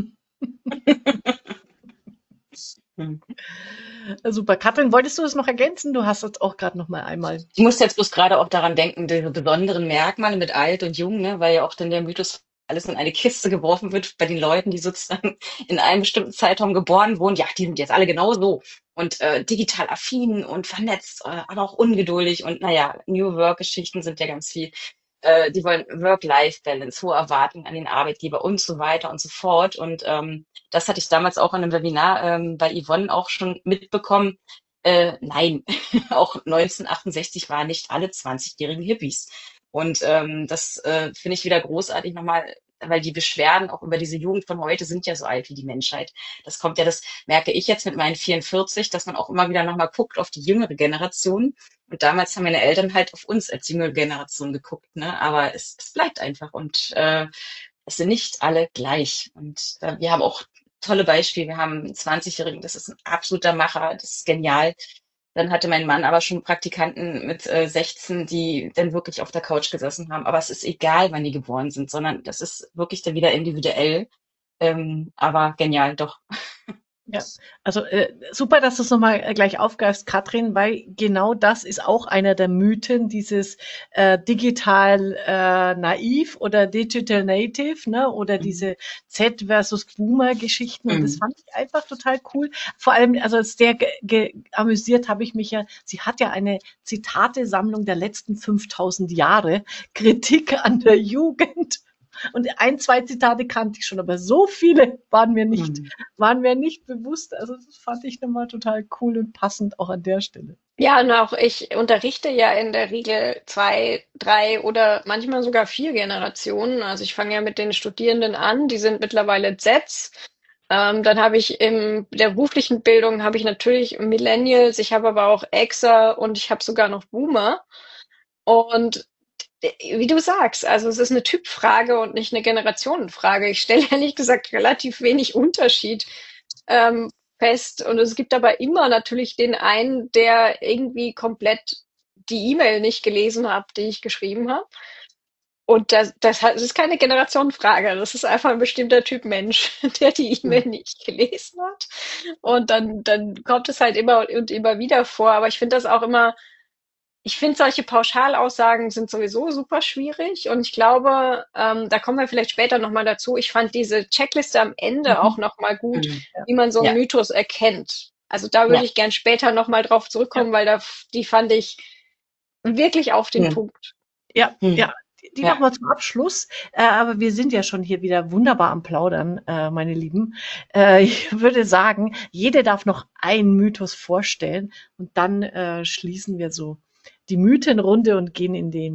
Hm. Super. Katrin, wolltest du das noch ergänzen? Du hast jetzt auch gerade noch mal einmal. Ich musste jetzt bloß gerade auch daran denken, diese besonderen Merkmale mit alt und jung, ne, weil ja auch dann der Mythos alles in eine Kiste geworfen wird bei den Leuten, die sozusagen in einem bestimmten Zeitraum geboren wurden. Ja, die sind jetzt alle genau so und digital affin und vernetzt, aber auch ungeduldig und naja, New Work-Geschichten sind ja ganz viel. Die wollen Work-Life-Balance, hohe Erwartungen an den Arbeitgeber und so weiter und so fort. Und das hatte ich damals auch in einem Webinar bei Yvonne auch schon mitbekommen. Nein, auch 1968 waren nicht alle 20-jährigen Hippies. Und das finde ich wieder großartig nochmal weil die Beschwerden auch über diese Jugend von heute sind ja so alt wie die Menschheit. Das kommt ja, das merke ich jetzt mit meinen 44, dass man auch immer wieder nochmal guckt auf die jüngere Generation. Und damals haben meine Eltern halt auf uns als jüngere Generation geguckt, ne? Aber es bleibt einfach und es sind nicht alle gleich. Und wir haben auch tolle Beispiele. Wir haben einen 20-Jährigen, das ist ein absoluter Macher, das ist genial. Dann hatte mein Mann aber schon Praktikanten mit 16, die dann wirklich auf der Couch gesessen haben. Aber es ist egal, wann die geboren sind, sondern das ist wirklich dann wieder individuell. Aber genial, doch. Ja, also super, dass du es nochmal gleich aufgreifst, Katrin, weil genau das ist auch einer der Mythen, dieses digital naiv oder digital native, ne, oder Mhm. diese Z versus Boomer-Geschichten. Und das Mhm. fand ich einfach total cool. Vor allem, also sehr amüsiert habe ich mich ja, sie hat ja eine Zitatesammlung der letzten 5000 Jahre, Kritik an der Jugend. Und ein, zwei Zitate kannte ich schon, aber so viele Mhm. waren mir nicht bewusst. Also das fand ich nochmal total cool und passend auch an der Stelle. Ja, und auch ich unterrichte ja in der Regel zwei, drei oder manchmal sogar vier Generationen. Also ich fange ja mit den Studierenden an, die sind mittlerweile Zs. Dann habe ich in der beruflichen Bildung habe ich natürlich Millennials, ich habe aber auch Xer und ich habe sogar noch Boomer. Und wie du sagst, also es ist eine Typfrage und nicht eine Generationenfrage. Ich stelle ehrlich gesagt relativ wenig Unterschied ähm, fest. Und es gibt aber immer natürlich den einen, der irgendwie komplett die E-Mail nicht gelesen hat, die ich geschrieben habe. Und das ist keine Generationenfrage. Das ist einfach ein bestimmter Typ Mensch, der die Mhm. E-Mail nicht gelesen hat. Und dann kommt es halt immer und immer wieder vor. Aber ich finde das auch immer, ich finde, solche Pauschalaussagen sind sowieso super schwierig und ich glaube, da kommen wir vielleicht später nochmal dazu. Ich fand diese Checkliste am Ende auch Mhm. nochmal gut, Mhm. Ja, wie man so einen Ja, Mythos erkennt. Also da würde ja, ich gern später nochmal drauf ja, zurückkommen, weil die fand ich wirklich auf den mhm. Punkt. ja, Mhm. ja. Die Ja. machen wir zum Abschluss. Aber wir sind ja schon hier wieder wunderbar am Plaudern, meine Lieben. Ich würde sagen, jede darf noch einen Mythos vorstellen und dann schließen wir so die Mythenrunde und gehen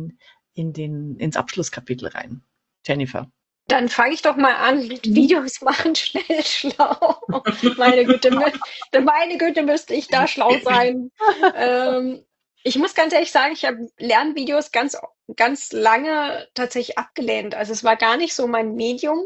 ins Abschlusskapitel rein. Jennifer. Dann fange ich doch mal an mit Videos machen, schnell schlau. Meine Güte, meine Güte, müsste ich da schlau sein. Ähm, Ich muss ganz ehrlich sagen, ich habe Lernvideos ganz lange tatsächlich abgelehnt. Also es war gar nicht so mein Medium.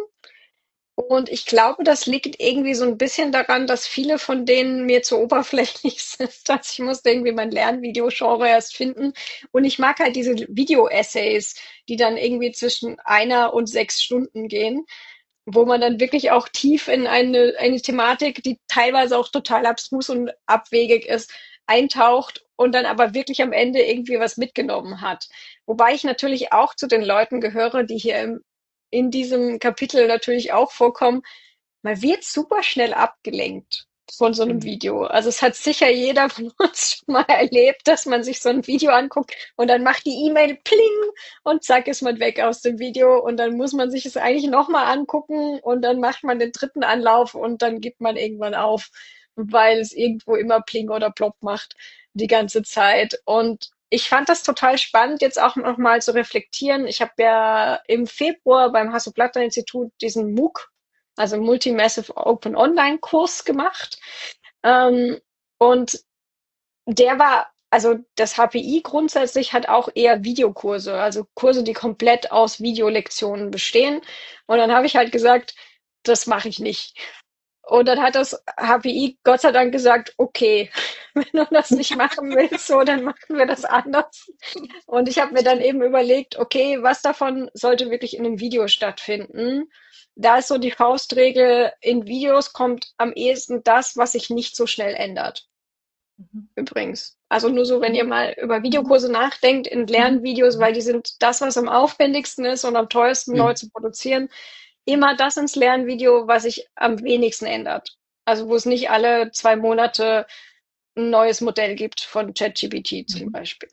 Und ich glaube, das liegt irgendwie so ein bisschen daran, dass viele von denen mir zu oberflächlich sind. Also ich musste irgendwie mein Lernvideogenre erst finden. Und ich mag halt diese Video-Essays, die dann irgendwie zwischen 1 und 6 Stunden gehen, wo man dann wirklich auch tief in eine Thematik, die teilweise auch total abstrus und abwegig ist, eintaucht und dann aber wirklich am Ende irgendwie was mitgenommen hat. Wobei ich natürlich auch zu den Leuten gehöre, die hier in diesem Kapitel natürlich auch vorkommen. Man wird super schnell abgelenkt von so einem Mhm. Video. Also es hat sicher jeder von uns schon mal erlebt, dass man sich so ein Video anguckt und dann macht die E-Mail pling und zack ist man weg aus dem Video und dann muss man sich es eigentlich nochmal angucken und dann macht man den dritten Anlauf und dann gibt man irgendwann auf, weil es irgendwo immer pling oder plopp macht die ganze Zeit. Und ich fand das total spannend, jetzt auch nochmal zu reflektieren. Ich habe ja im Februar beim Hasso-Plattner-Institut diesen MOOC, also Multi-Massive Open Online-Kurs gemacht. Ähm, und der war, also das HPI grundsätzlich hat auch eher Videokurse, also Kurse, die komplett aus Videolektionen bestehen. Und dann habe ich halt gesagt, das mache ich nicht. Und dann hat das HPI Gott sei Dank gesagt, okay, wenn du das nicht machen willst, so, dann machen wir das anders. Und ich habe mir dann eben überlegt, okay, was davon sollte wirklich in einem Video stattfinden? Da ist so die Faustregel, in Videos kommt am ehesten das, was sich nicht so schnell ändert. Mhm. Übrigens. Also nur so, wenn ihr mal über Mhm. Videokurse nachdenkt, in Mhm. Lernvideos, weil die sind das, was am aufwendigsten ist und am teuersten neu Mhm. zu produzieren, immer das ins Lernvideo, was sich am wenigsten ändert. Also wo es nicht alle 2 Monate ein neues Modell gibt von ChatGPT zum Mhm. Beispiel.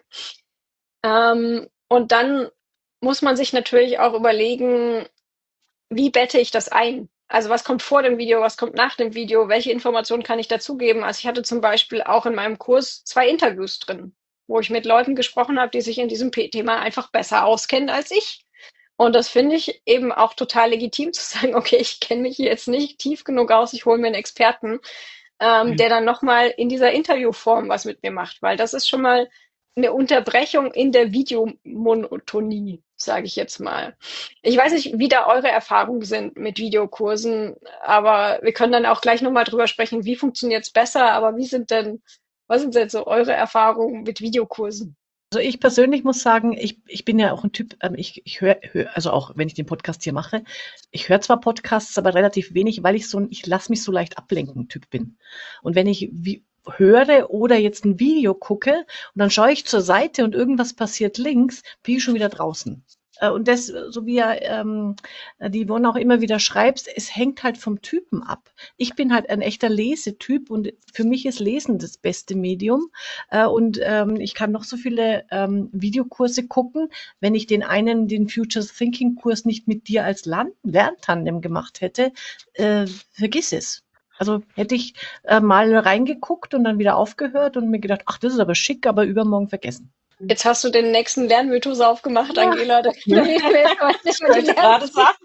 Und dann muss man sich natürlich auch überlegen, wie bette ich das ein? Also was kommt vor dem Video, was kommt nach dem Video, welche Informationen kann ich dazugeben? Also ich hatte zum Beispiel auch in meinem Kurs 2 Interviews drin, wo ich mit Leuten gesprochen habe, die sich in diesem Thema einfach besser auskennen als ich. Und das finde ich eben auch total legitim zu sagen, okay, ich kenne mich hier jetzt nicht tief genug aus, ich hole mir einen Experten, der dann nochmal in dieser Interviewform was mit mir macht, weil das ist schon mal eine Unterbrechung in der Videomonotonie, sage ich jetzt mal. Ich weiß nicht, wie da eure Erfahrungen sind mit Videokursen, aber wir können dann auch gleich nochmal drüber sprechen, wie funktioniert es besser, aber was sind denn so eure Erfahrungen mit Videokursen? Also ich persönlich muss sagen, ich bin ja auch ein Typ, ich höre, also auch wenn ich den Podcast hier mache, ich höre zwar Podcasts, aber relativ wenig, weil ich lasse mich so leicht ablenken, Typ bin. Und wenn ich höre oder jetzt ein Video gucke und dann schaue ich zur Seite und irgendwas passiert links, bin ich schon wieder draußen. Und das, so wie ja die Yvonne auch immer wieder schreibt, es hängt halt vom Typen ab. Ich bin halt ein echter Lesetyp und für mich ist Lesen das beste Medium. Und ich kann noch so viele Videokurse gucken. Wenn ich den Future Thinking Kurs nicht mit dir als Lerntandem gemacht hätte, vergiss es. Also hätte ich mal reingeguckt und dann wieder aufgehört und mir gedacht, ach, das ist aber schick, aber übermorgen vergessen. Jetzt hast du den nächsten Lernmythos aufgemacht, Angela. Da reden wir jetzt heute nicht Ich über die wollte gerade sagen.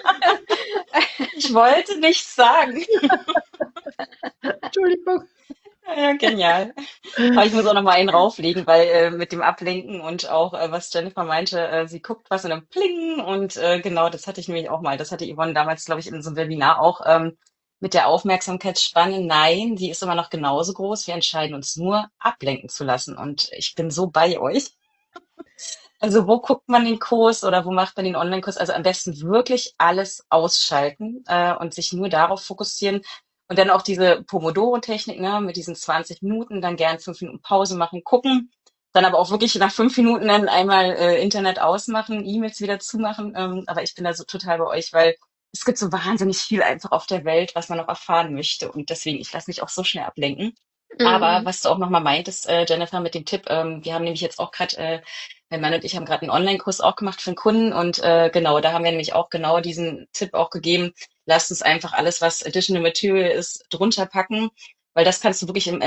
Ich wollte nichts sagen. Entschuldigung. Ja, genial. Aber ich muss auch noch mal einen rauflegen, weil mit dem Ablenken und auch, was Jennifer meinte, sie guckt was und dann pling und genau, das hatte ich nämlich auch mal. Das hatte Yvonne damals, glaube ich, in so einem Webinar auch mit der Aufmerksamkeitsspanne. Nein, die ist immer noch genauso groß. Wir entscheiden uns nur, ablenken zu lassen. Und ich bin so bei euch. Also wo guckt man den Kurs oder wo macht man den Online-Kurs? Also am besten wirklich alles ausschalten und sich nur darauf fokussieren. Und dann auch diese Pomodoro-Technik, ne, mit diesen 20 Minuten, dann gern 5 Minuten Pause machen, gucken. Dann aber auch wirklich nach 5 Minuten dann einmal Internet ausmachen, E-Mails wieder zumachen. Aber ich bin da so total bei euch, weil es gibt so wahnsinnig viel einfach auf der Welt, was man noch erfahren möchte. Und deswegen, ich lasse mich auch so schnell ablenken. Aber Mhm. was du auch nochmal meintest, Jennifer, mit dem Tipp, wir haben nämlich jetzt auch gerade mein Mann und ich haben gerade einen Online-Kurs auch gemacht für einen Kunden und genau, da haben wir nämlich auch genau diesen Tipp auch gegeben, lasst uns einfach alles, was Additional Material ist, drunter packen, weil das kannst du wirklich im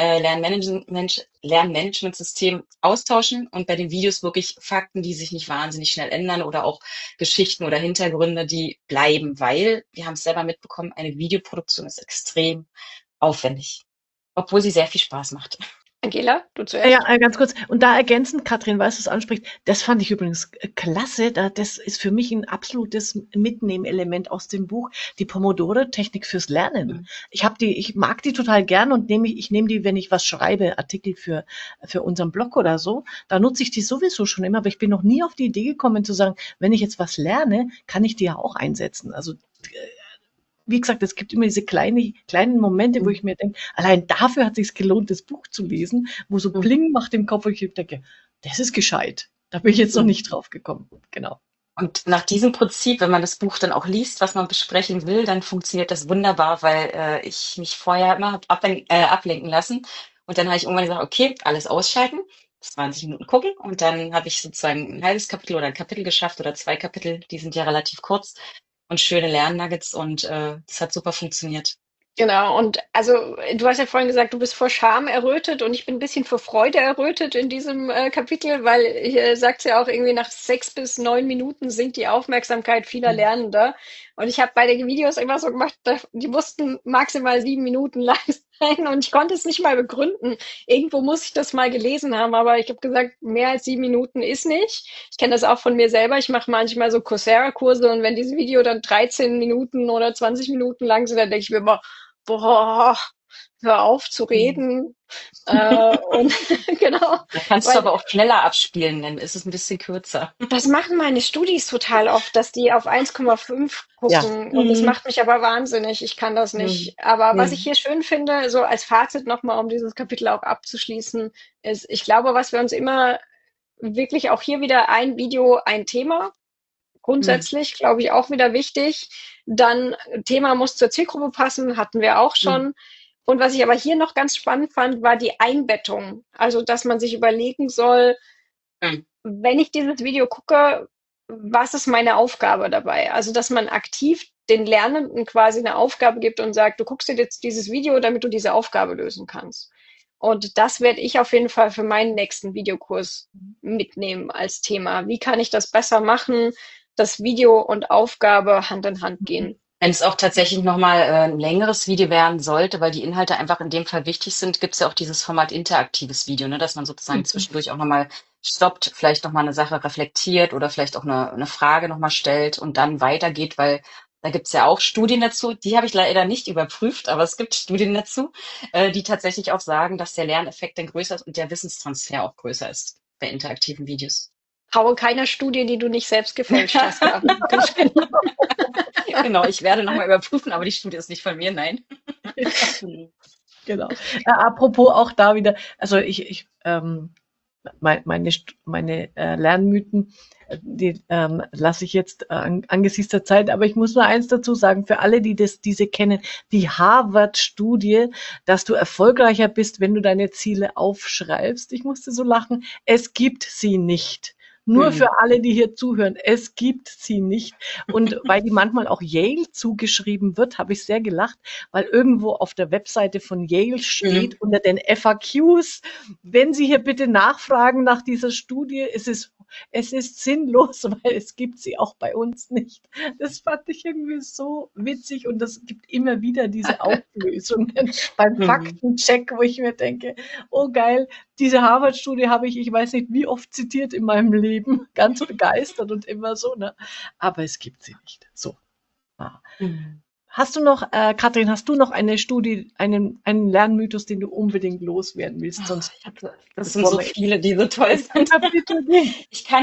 Lernmanagementsystem austauschen und bei den Videos wirklich Fakten, die sich nicht wahnsinnig schnell ändern oder auch Geschichten oder Hintergründe, die bleiben, weil wir haben es selber mitbekommen, eine Videoproduktion ist extrem aufwendig, obwohl sie sehr viel Spaß macht. Angela, du Ja, zuerst. ganz kurz. Und da ergänzend, Katrin, weißt du, es anspricht, das fand ich übrigens klasse. Das ist für mich ein absolutes Mitnehmelement aus dem Buch, die Pomodoro-Technik fürs Lernen. Mhm. Ich mag die total gern und ich nehme die, wenn ich was schreibe, Artikel für unseren Blog oder so, da nutze ich die sowieso schon immer, aber ich bin noch nie auf die Idee gekommen zu sagen, wenn ich jetzt was lerne, kann ich die ja auch einsetzen. Also wie gesagt, es gibt immer diese kleinen Momente, wo ich mir denke, allein dafür hat es sich gelohnt, das Buch zu lesen, wo so Mhm. Pling macht im Kopf, wo ich denke, das ist gescheit. Da bin ich jetzt noch Mhm. nicht drauf gekommen. Genau. Und nach diesem Prinzip, wenn man das Buch dann auch liest, was man besprechen will, dann funktioniert das wunderbar, weil ich mich vorher immer hab ablenken lassen. Und dann habe ich irgendwann gesagt, okay, alles ausschalten, 20 Minuten gucken und dann habe ich sozusagen ein halbes Kapitel oder ein Kapitel geschafft oder 2 Kapitel, die sind ja relativ kurz und schöne Lernnuggets und das hat super funktioniert. Genau, und also du hast ja vorhin gesagt, du bist vor Scham errötet und ich bin ein bisschen vor Freude errötet in diesem Kapitel, weil hier sagt ja auch irgendwie nach 6 bis 9 Minuten sinkt die Aufmerksamkeit vieler Mhm. Lernender. Und ich habe bei den Videos immer so gemacht, die mussten maximal 7 Minuten lang sein und ich konnte es nicht mal begründen. Irgendwo muss ich das mal gelesen haben, aber ich habe gesagt, mehr als 7 Minuten ist nicht. Ich kenne das auch von mir selber. Ich mache manchmal so Coursera-Kurse und wenn dieses Video dann 13 Minuten oder 20 Minuten lang sind, dann denke ich mir immer, boah, hör auf zu Mhm. reden. Und genau, Da kannst du weil aber auch schneller abspielen, dann ist es ein bisschen kürzer. das machen meine Studis total oft, dass die auf 1,5 Ja. gucken und das macht mich aber wahnsinnig. Ich kann das Mhm. nicht. Aber was ich Mhm. hier schön finde, so als Fazit nochmal, um dieses Kapitel auch abzuschließen, ist, ich glaube, was wir uns immer wirklich auch hier wieder ein Video, ein Thema. Mhm. Grundsätzlich, glaube ich, auch wieder wichtig. Dann Thema muss zur Zielgruppe passen, hatten wir auch Mhm. schon. Und was ich aber hier noch ganz spannend fand, war die Einbettung. Also, dass man sich überlegen soll, Mhm. wenn ich dieses Video gucke, was ist meine Aufgabe dabei? Also, dass man aktiv den Lernenden quasi eine Aufgabe gibt und sagt, du guckst dir jetzt dieses Video, damit du diese Aufgabe lösen kannst. Und das werde ich auf jeden Fall für meinen nächsten Videokurs mitnehmen als Thema. Wie kann ich das besser machen? dass Video und Aufgabe Hand in Hand gehen. Wenn es auch tatsächlich nochmal ein längeres Video werden sollte, weil die Inhalte einfach in dem Fall wichtig sind, gibt es ja auch dieses Format interaktives Video, ne, dass man sozusagen zwischendurch auch nochmal stoppt, vielleicht nochmal eine Sache reflektiert oder vielleicht auch eine Frage nochmal stellt und dann weitergeht, weil da gibt es ja auch Studien dazu, die habe ich leider nicht überprüft, aber es gibt Studien dazu, die tatsächlich auch sagen, dass der Lerneffekt dann größer ist und der Wissenstransfer auch größer ist bei interaktiven Videos. Haue keiner Studie, die du nicht selbst gefälscht hast. Genau, ich werde nochmal überprüfen, aber die Studie ist nicht von mir, nein. Genau. Apropos auch da wieder, also meine Lernmythen, die lasse ich jetzt angesichts der Zeit, aber ich muss nur eins dazu sagen, für alle, die diese kennen, die Harvard-Studie, dass du erfolgreicher bist, wenn du deine Ziele aufschreibst. Ich musste so lachen, es gibt sie nicht. Nur für alle, die hier zuhören, es gibt sie nicht. Und weil die manchmal auch Yale zugeschrieben wird, habe ich sehr gelacht, weil irgendwo auf der Webseite von Yale steht unter den FAQs, wenn Sie hier bitte nachfragen nach dieser Studie, es ist sinnlos, weil es gibt sie auch bei uns nicht. Das fand ich irgendwie so witzig und das gibt immer wieder diese Auflösungen beim Faktencheck, wo ich mir denke, oh geil, diese Harvard-Studie habe ich weiß nicht wie oft zitiert in meinem Leben, ganz begeistert und immer so, ne? Aber es gibt sie nicht. So. Hast du noch, Katrin, eine Studie, einen Lernmythos, den du unbedingt loswerden willst? Sonst das sind so viele, die so toll sind. Ich kann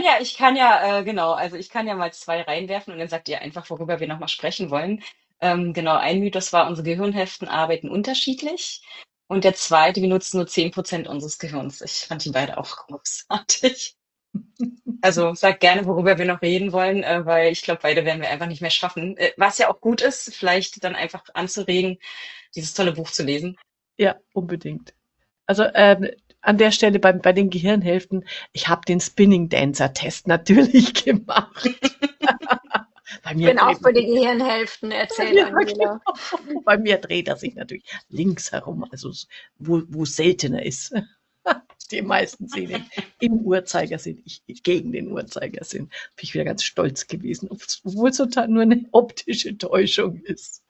ja mal 2 reinwerfen und dann sagt ihr einfach, worüber wir nochmal sprechen wollen. Genau, ein Mythos war, unsere Gehirnhälften arbeiten unterschiedlich. Und der zweite, wir nutzen nur 10% unseres Gehirns. Ich fand die beide auch großartig. Also sag gerne, worüber wir noch reden wollen, weil ich glaube, beide werden wir einfach nicht mehr schaffen. Was ja auch gut ist, vielleicht dann einfach anzuregen, dieses tolle Buch zu lesen. Ja, unbedingt. Also an der Stelle bei den Gehirnhälften, ich habe den Spinning Dancer Test natürlich gemacht. Ich bin auch für die Gehirnhälften, erzählt Angela. Genau. Bei mir dreht er sich natürlich links herum, also wo es seltener ist. Die meisten sehen im Uhrzeigersinn, ich gegen den Uhrzeigersinn. Bin ich wieder ganz stolz gewesen, obwohl es total nur eine optische Täuschung ist.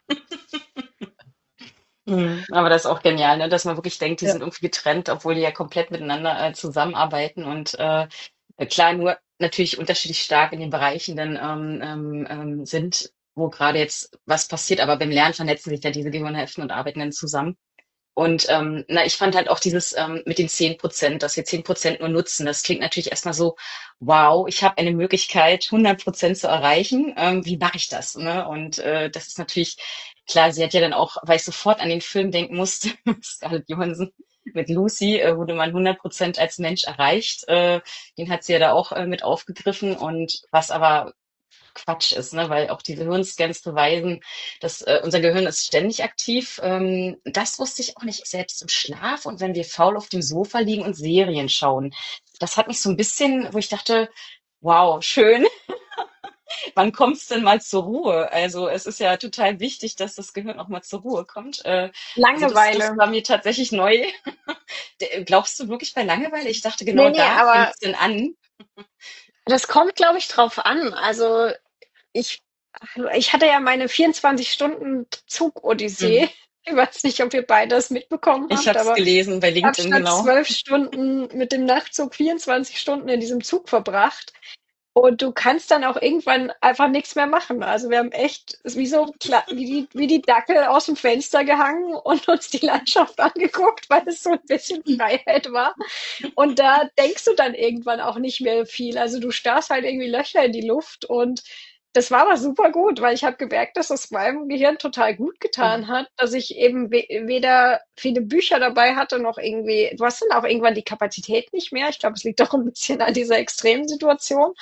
Aber das ist auch genial, ne? Dass man wirklich denkt, die sind irgendwie getrennt, obwohl die ja komplett miteinander zusammenarbeiten und klar nur natürlich unterschiedlich stark in den Bereichen dann sind, wo gerade jetzt was passiert, aber beim Lernen vernetzen sich ja diese Gehirnhälften und arbeiten dann zusammen. Und ich fand halt auch dieses mit den 10%, dass wir 10% nur nutzen, das klingt natürlich erstmal so, wow, ich habe eine Möglichkeit, 100% zu erreichen. Wie mache ich das? Ne? Und das ist natürlich, klar, sie hat ja dann auch, weil ich sofort an den Film denken musste, Scarlett Johansson mit Lucy, wo man 100% als Mensch erreicht. Den hat sie ja da auch mit aufgegriffen. Und was aber Quatsch ist, ne? Weil auch diese Hirnscans beweisen, dass unser Gehirn ist ständig aktiv. Das wusste ich auch nicht, selbst im Schlaf und wenn wir faul auf dem Sofa liegen und Serien schauen. Das hat mich so ein bisschen, wo ich dachte, wow, schön. Wann kommt's denn mal zur Ruhe? Also es ist ja total wichtig, dass das Gehirn auch mal zur Ruhe kommt. Langeweile. Also das war mir tatsächlich neu. Glaubst du wirklich bei Langeweile? Ich dachte genau da fängt's denn an. Das kommt, glaube ich, drauf an. Also ich hatte ja meine 24-Stunden-Zug-Odyssee. Ich weiß nicht, ob ihr beide das mitbekommen habt. Ich habe es gelesen bei LinkedIn, genau. Ich habe 12 Stunden mit dem Nachtzug 24 Stunden in diesem Zug verbracht. Und du kannst dann auch irgendwann einfach nichts mehr machen. Also wir haben echt wie die Dackel aus dem Fenster gehangen und uns die Landschaft angeguckt, weil es so ein bisschen Freiheit war. Und da denkst du dann irgendwann auch nicht mehr viel. Also du starrst halt irgendwie Löcher in die Luft und das war aber super gut, weil ich habe gemerkt, dass das meinem Gehirn total gut getan hat, dass ich eben weder viele Bücher dabei hatte, noch irgendwie, du hast dann auch irgendwann die Kapazität nicht mehr. Ich glaube, es liegt auch ein bisschen an dieser extremen Situation.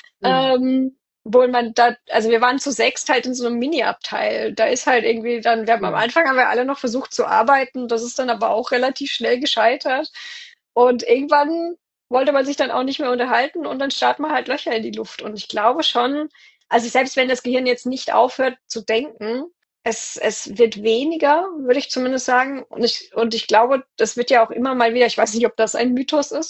Obwohl also wir waren zu 6 halt in so einem Mini-Abteil. Da ist halt irgendwie dann, am Anfang haben wir alle noch versucht zu arbeiten, das ist dann aber auch relativ schnell gescheitert. Und irgendwann wollte man sich dann auch nicht mehr unterhalten und dann starrt man halt Löcher in die Luft. Und ich glaube schon, also selbst wenn das Gehirn jetzt nicht aufhört zu denken, es wird weniger, würde ich zumindest sagen. Und ich glaube, das wird ja auch immer mal wieder, ich weiß nicht, ob das ein Mythos ist,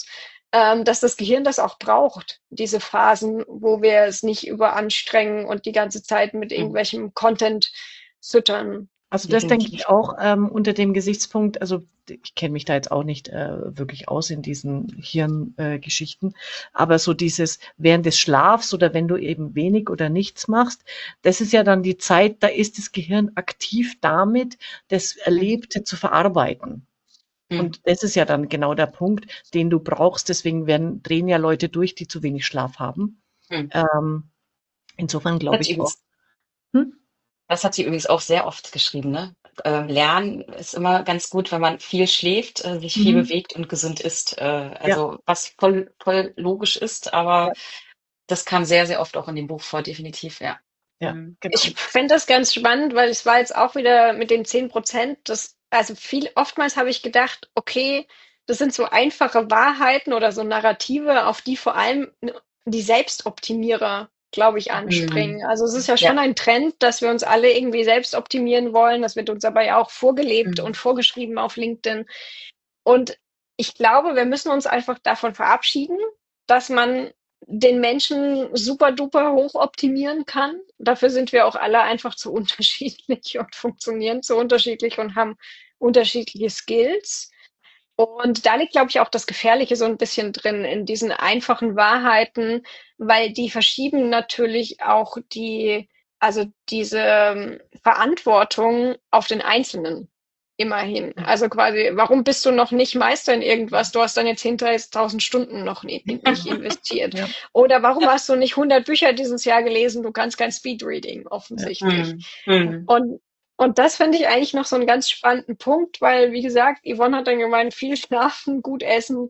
dass das Gehirn das auch braucht, diese Phasen, wo wir es nicht überanstrengen und die ganze Zeit mit Mhm. irgendwelchem Content füttern. Also das denke Definitiv. ich auch unter dem Gesichtspunkt, also ich kenne mich da jetzt auch nicht wirklich aus in diesen Hirngeschichten, aber so dieses während des Schlafs oder wenn du eben wenig oder nichts machst, das ist ja dann die Zeit, da ist das Gehirn aktiv damit, das Mhm. Erlebte zu verarbeiten. Mhm. Und das ist ja dann genau der Punkt, den du brauchst. Deswegen drehen ja Leute durch, die zu wenig Schlaf haben. Mhm. Ähm, insofern glaube Hat sie ich auch. übrigens, Hm? das hat sie übrigens auch sehr oft geschrieben, ne? Lernen ist immer ganz gut, wenn man viel schläft, sich viel Mhm. bewegt und gesund isst. Ja, Also was voll logisch ist, aber ja, das kam sehr, sehr oft auch in dem Buch vor, definitiv, ja. ja, Mhm. Ich genau. finde das ganz spannend, weil es war jetzt auch wieder mit den 10%. Also oftmals habe ich gedacht, okay, das sind so einfache Wahrheiten oder so Narrative, auf die vor allem die Selbstoptimierer, glaube ich, Mhm. anspringen. Also es ist ja Ja. schon ein Trend, dass wir uns alle irgendwie selbst optimieren wollen. Das wird uns aber ja auch vorgelebt Mhm. und vorgeschrieben auf LinkedIn. Und ich glaube, wir müssen uns einfach davon verabschieden, dass man den Menschen super duper hoch optimieren kann. Dafür sind wir auch alle einfach zu unterschiedlich und funktionieren zu unterschiedlich und haben unterschiedliche Skills. Und da liegt, glaube ich, auch das Gefährliche so ein bisschen drin in diesen einfachen Wahrheiten, weil die verschieben natürlich auch also diese Verantwortung auf den Einzelnen immerhin. Also quasi, warum bist du noch nicht Meister in irgendwas? Du hast deine 10.000 Stunden noch nicht investiert. Ja, Oder warum Ja. hast du nicht 100 Bücher dieses Jahr gelesen? Du kannst kein Speedreading, ja, offensichtlich. Mhm. Mhm. Und und das finde ich eigentlich noch so einen ganz spannenden Punkt, weil, wie gesagt, Yvonne hat dann gemeint, viel schlafen, gut essen,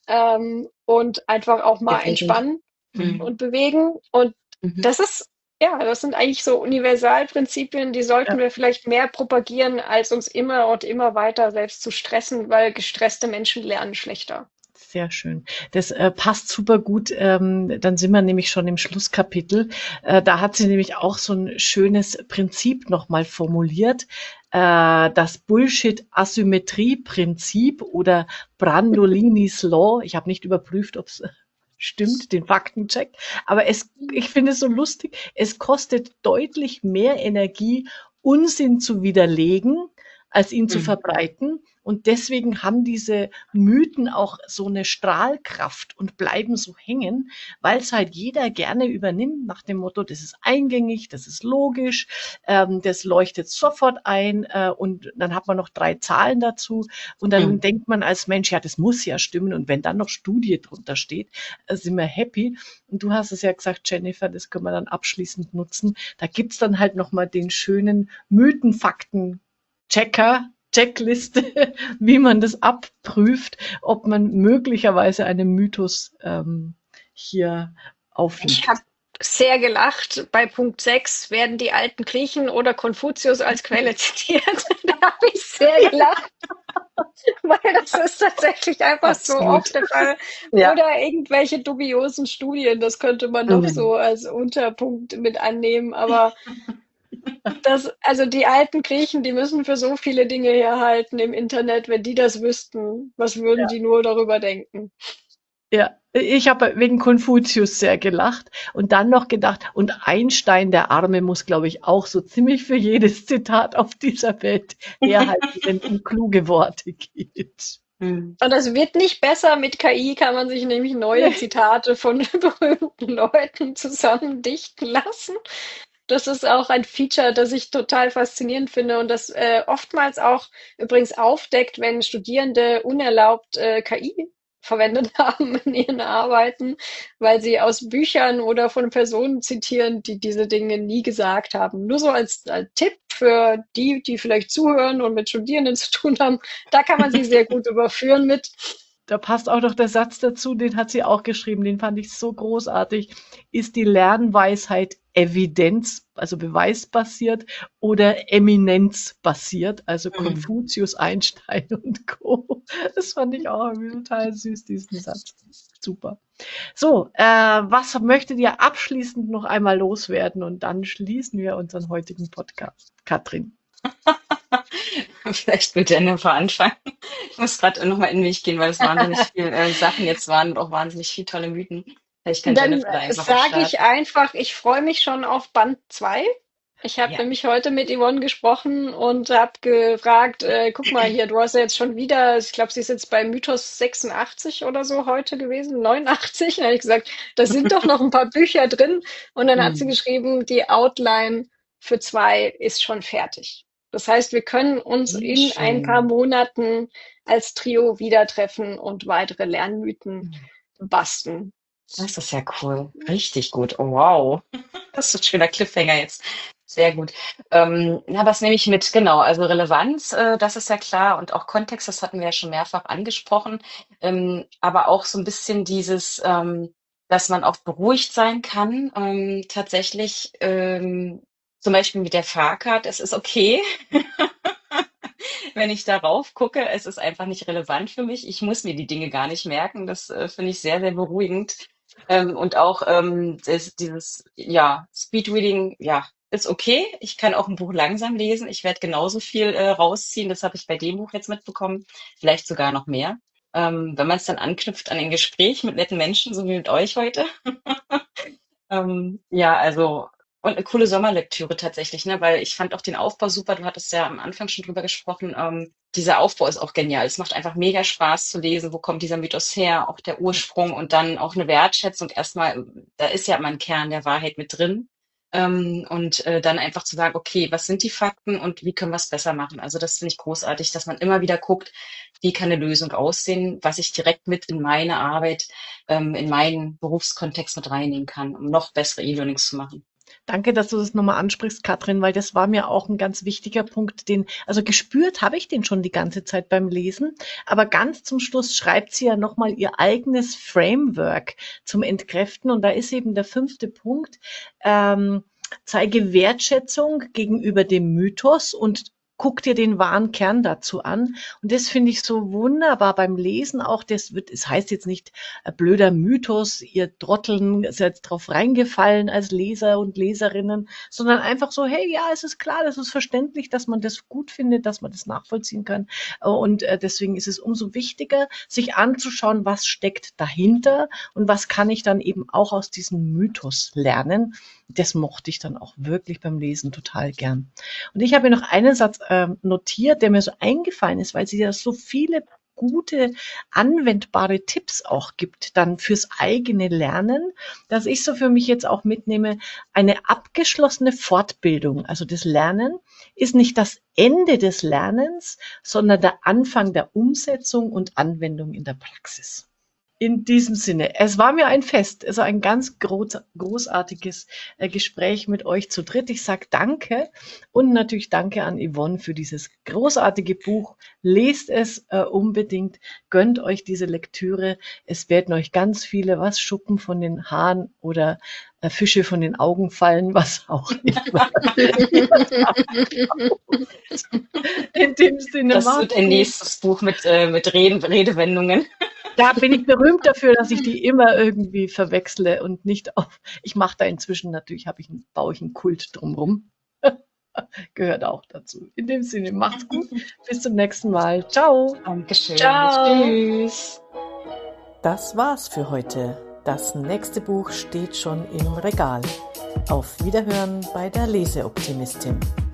und einfach auch mal Bewegung. entspannen mhm. Mhm. und bewegen. Und Mhm. das ist, ja, das sind eigentlich so Universalprinzipien, die sollten Ja, wir vielleicht mehr propagieren, als uns immer und immer weiter selbst zu stressen, weil gestresste Menschen lernen schlechter. sehr schön. Das passt super gut. Dann sind wir nämlich schon im Schlusskapitel. Da hat sie nämlich auch so ein schönes Prinzip nochmal formuliert. Das Bullshit-Asymmetrie-Prinzip oder Brandolinis Law. Ich habe nicht überprüft, ob es stimmt, den Faktencheck. Aber ich finde es so lustig. Es kostet deutlich mehr Energie, Unsinn zu widerlegen, als ihn zu Mhm. verbreiten. Und deswegen haben diese Mythen auch so eine Strahlkraft und bleiben so hängen, weil es halt jeder gerne übernimmt nach dem Motto, das ist eingängig, das ist logisch, das leuchtet sofort ein und dann hat man noch 3 Zahlen dazu und dann Mhm. denkt man als Mensch, ja, das muss ja stimmen und wenn dann noch Studie drunter steht, sind wir happy. Und du hast es ja gesagt, Jennifer, das können wir dann abschließend nutzen. Da gibt's dann halt nochmal den schönen Mythenfakten Checker, Checkliste, wie man das abprüft, ob man möglicherweise einen Mythos hier Ich habe aufliegt. sehr gelacht. Bei Punkt 6 werden die alten Griechen oder Konfuzius als Quelle zitiert. Da habe ich sehr gelacht, weil das ist tatsächlich einfach so Absolut. oft der Fall. Ja. Oder irgendwelche dubiosen Studien, das könnte man noch Mhm. so als Unterpunkt mit annehmen. Aber also die alten Griechen, die müssen für so viele Dinge herhalten im Internet. Wenn die das wüssten, was würden Ja, die nur darüber denken? ja. Ich habe wegen Konfuzius sehr gelacht und dann noch gedacht, und Einstein, der Arme, muss, glaube ich, auch so ziemlich für jedes Zitat auf dieser Welt herhalten, wenn es um kluge Worte geht. Mhm. Und das wird nicht besser. Mit KI kann man sich nämlich neue Nee. Zitate von berühmten Leuten zusammen dichten lassen. Das ist auch ein Feature, das ich total faszinierend finde und das oftmals auch übrigens aufdeckt, wenn Studierende unerlaubt KI verwendet haben in ihren Arbeiten, weil sie aus Büchern oder von Personen zitieren, die diese Dinge nie gesagt haben. Nur so als Tipp für die, die vielleicht zuhören und mit Studierenden zu tun haben, da kann man sie sehr gut überführen mit. Da passt auch noch der Satz dazu, den hat sie auch geschrieben, den fand ich so großartig. Ist die Lernweisheit Evidenz, also beweisbasiert, oder eminenzbasiert, also Mhm. Konfuzius, Einstein und Co. Das fand ich auch irgendwie total süß, diesen Satz. Super. So, was möchtet ihr abschließend noch einmal loswerden? Und dann schließen wir unseren heutigen Podcast. Katrin. Vielleicht wird Jennifer anfangen. Ich muss gerade nochmal in mich gehen, weil es wahnsinnig viele Sachen jetzt waren und auch wahnsinnig viele tolle Mythen. Vielleicht kann Dann Jennifer da einfach auch sage ich starten. einfach, ich freue mich schon auf Band 2. Ich habe Ja. nämlich heute mit Yvonne gesprochen und habe gefragt, guck mal hier, du hast ja jetzt schon wieder, ich glaube, sie ist jetzt bei Mythos 86 oder so heute gewesen, 89. Dann habe ich gesagt, da sind doch noch ein paar Bücher drin. Und dann hat sie Hm. geschrieben, die Outline für 2 ist schon fertig. Das heißt, wir können uns Sehr in ein paar schön. Monaten als Trio wieder treffen und weitere Lernmythen basteln. Das ist ja cool. Richtig gut. Oh, wow. Das ist ein schöner Cliffhanger jetzt. Sehr gut. Na, was nehme ich mit? Genau, also Relevanz, das ist ja klar und auch Kontext, das hatten wir ja schon mehrfach angesprochen. Aber auch so ein bisschen dieses, dass man auch beruhigt sein kann. Tatsächlich, zum Beispiel mit der Fahrcard, es ist okay, wenn ich darauf gucke. Es ist einfach nicht relevant für mich. Ich muss mir die Dinge gar nicht merken. Das finde ich sehr, sehr beruhigend. Und auch dieses ja, Speedreading, ja, ist okay. Ich kann auch ein Buch langsam lesen. Ich werde genauso viel rausziehen. Das habe ich bei dem Buch jetzt mitbekommen. Vielleicht sogar noch mehr. Wenn man es dann anknüpft an ein Gespräch mit netten Menschen, so wie mit euch heute. Ja, also und eine coole Sommerlektüre tatsächlich, ne? Weil ich fand auch den Aufbau super. Du hattest ja am Anfang schon drüber gesprochen. Dieser Aufbau ist auch genial. Es macht einfach mega Spaß zu lesen. Wo kommt dieser Mythos her? Auch der Ursprung und dann auch eine Wertschätzung. Erstmal, da ist ja immer ein Kern der Wahrheit mit drin. Und dann einfach zu sagen, okay, was sind die Fakten und wie können wir es besser machen? Also das finde ich großartig, dass man immer wieder guckt, wie kann eine Lösung aussehen, was ich direkt mit in meine Arbeit, in meinen Berufskontext mit reinnehmen kann, um noch bessere E-Learnings zu machen. Danke, dass du das nochmal ansprichst, Katrin, weil das war mir auch ein ganz wichtiger Punkt, also gespürt habe ich den schon die ganze Zeit beim Lesen, aber ganz zum Schluss schreibt sie ja nochmal ihr eigenes Framework zum Entkräften und da ist eben der 5. Punkt, zeige Wertschätzung gegenüber dem Mythos und guck dir den wahren Kern dazu an. Und das finde ich so wunderbar beim Lesen auch. Es heißt jetzt nicht blöder Mythos, ihr Trotteln seid drauf reingefallen als Leser und Leserinnen, sondern einfach so, hey, ja, es ist klar, das ist verständlich, dass man das gut findet, dass man das nachvollziehen kann. Und deswegen ist es umso wichtiger, sich anzuschauen, was steckt dahinter und was kann ich dann eben auch aus diesem Mythos lernen. Das mochte ich dann auch wirklich beim Lesen total gern. Und ich habe mir noch einen Satz notiert, der mir so eingefallen ist, weil sie ja so viele gute, anwendbare Tipps auch gibt, dann fürs eigene Lernen, dass ich so für mich jetzt auch mitnehme, eine abgeschlossene Fortbildung, also das Lernen, ist nicht das Ende des Lernens, sondern der Anfang der Umsetzung und Anwendung in der Praxis. In diesem Sinne, es war mir ein Fest, also ein ganz großartiges Gespräch mit euch zu dritt. Ich sage danke und natürlich danke an Yvonne für dieses großartige Buch. Lest es unbedingt, gönnt euch diese Lektüre. Es werden euch ganz viele Schuppen von den Haaren oder Fische von den Augen fallen, was auch immer. In dem Sinne, Das wird ein nächstes Buch mit Redewendungen. Da bin ich berühmt dafür, dass ich die immer irgendwie verwechsle und nicht auf. Ich mache da inzwischen natürlich, baue ich einen Kult drumherum. Gehört auch dazu. In dem Sinne, macht's gut. Bis zum nächsten Mal. Ciao. Dankeschön. Ciao. Tschüss. Das war's für heute. Das nächste Buch steht schon im Regal. Auf Wiederhören bei der Leseoptimistin.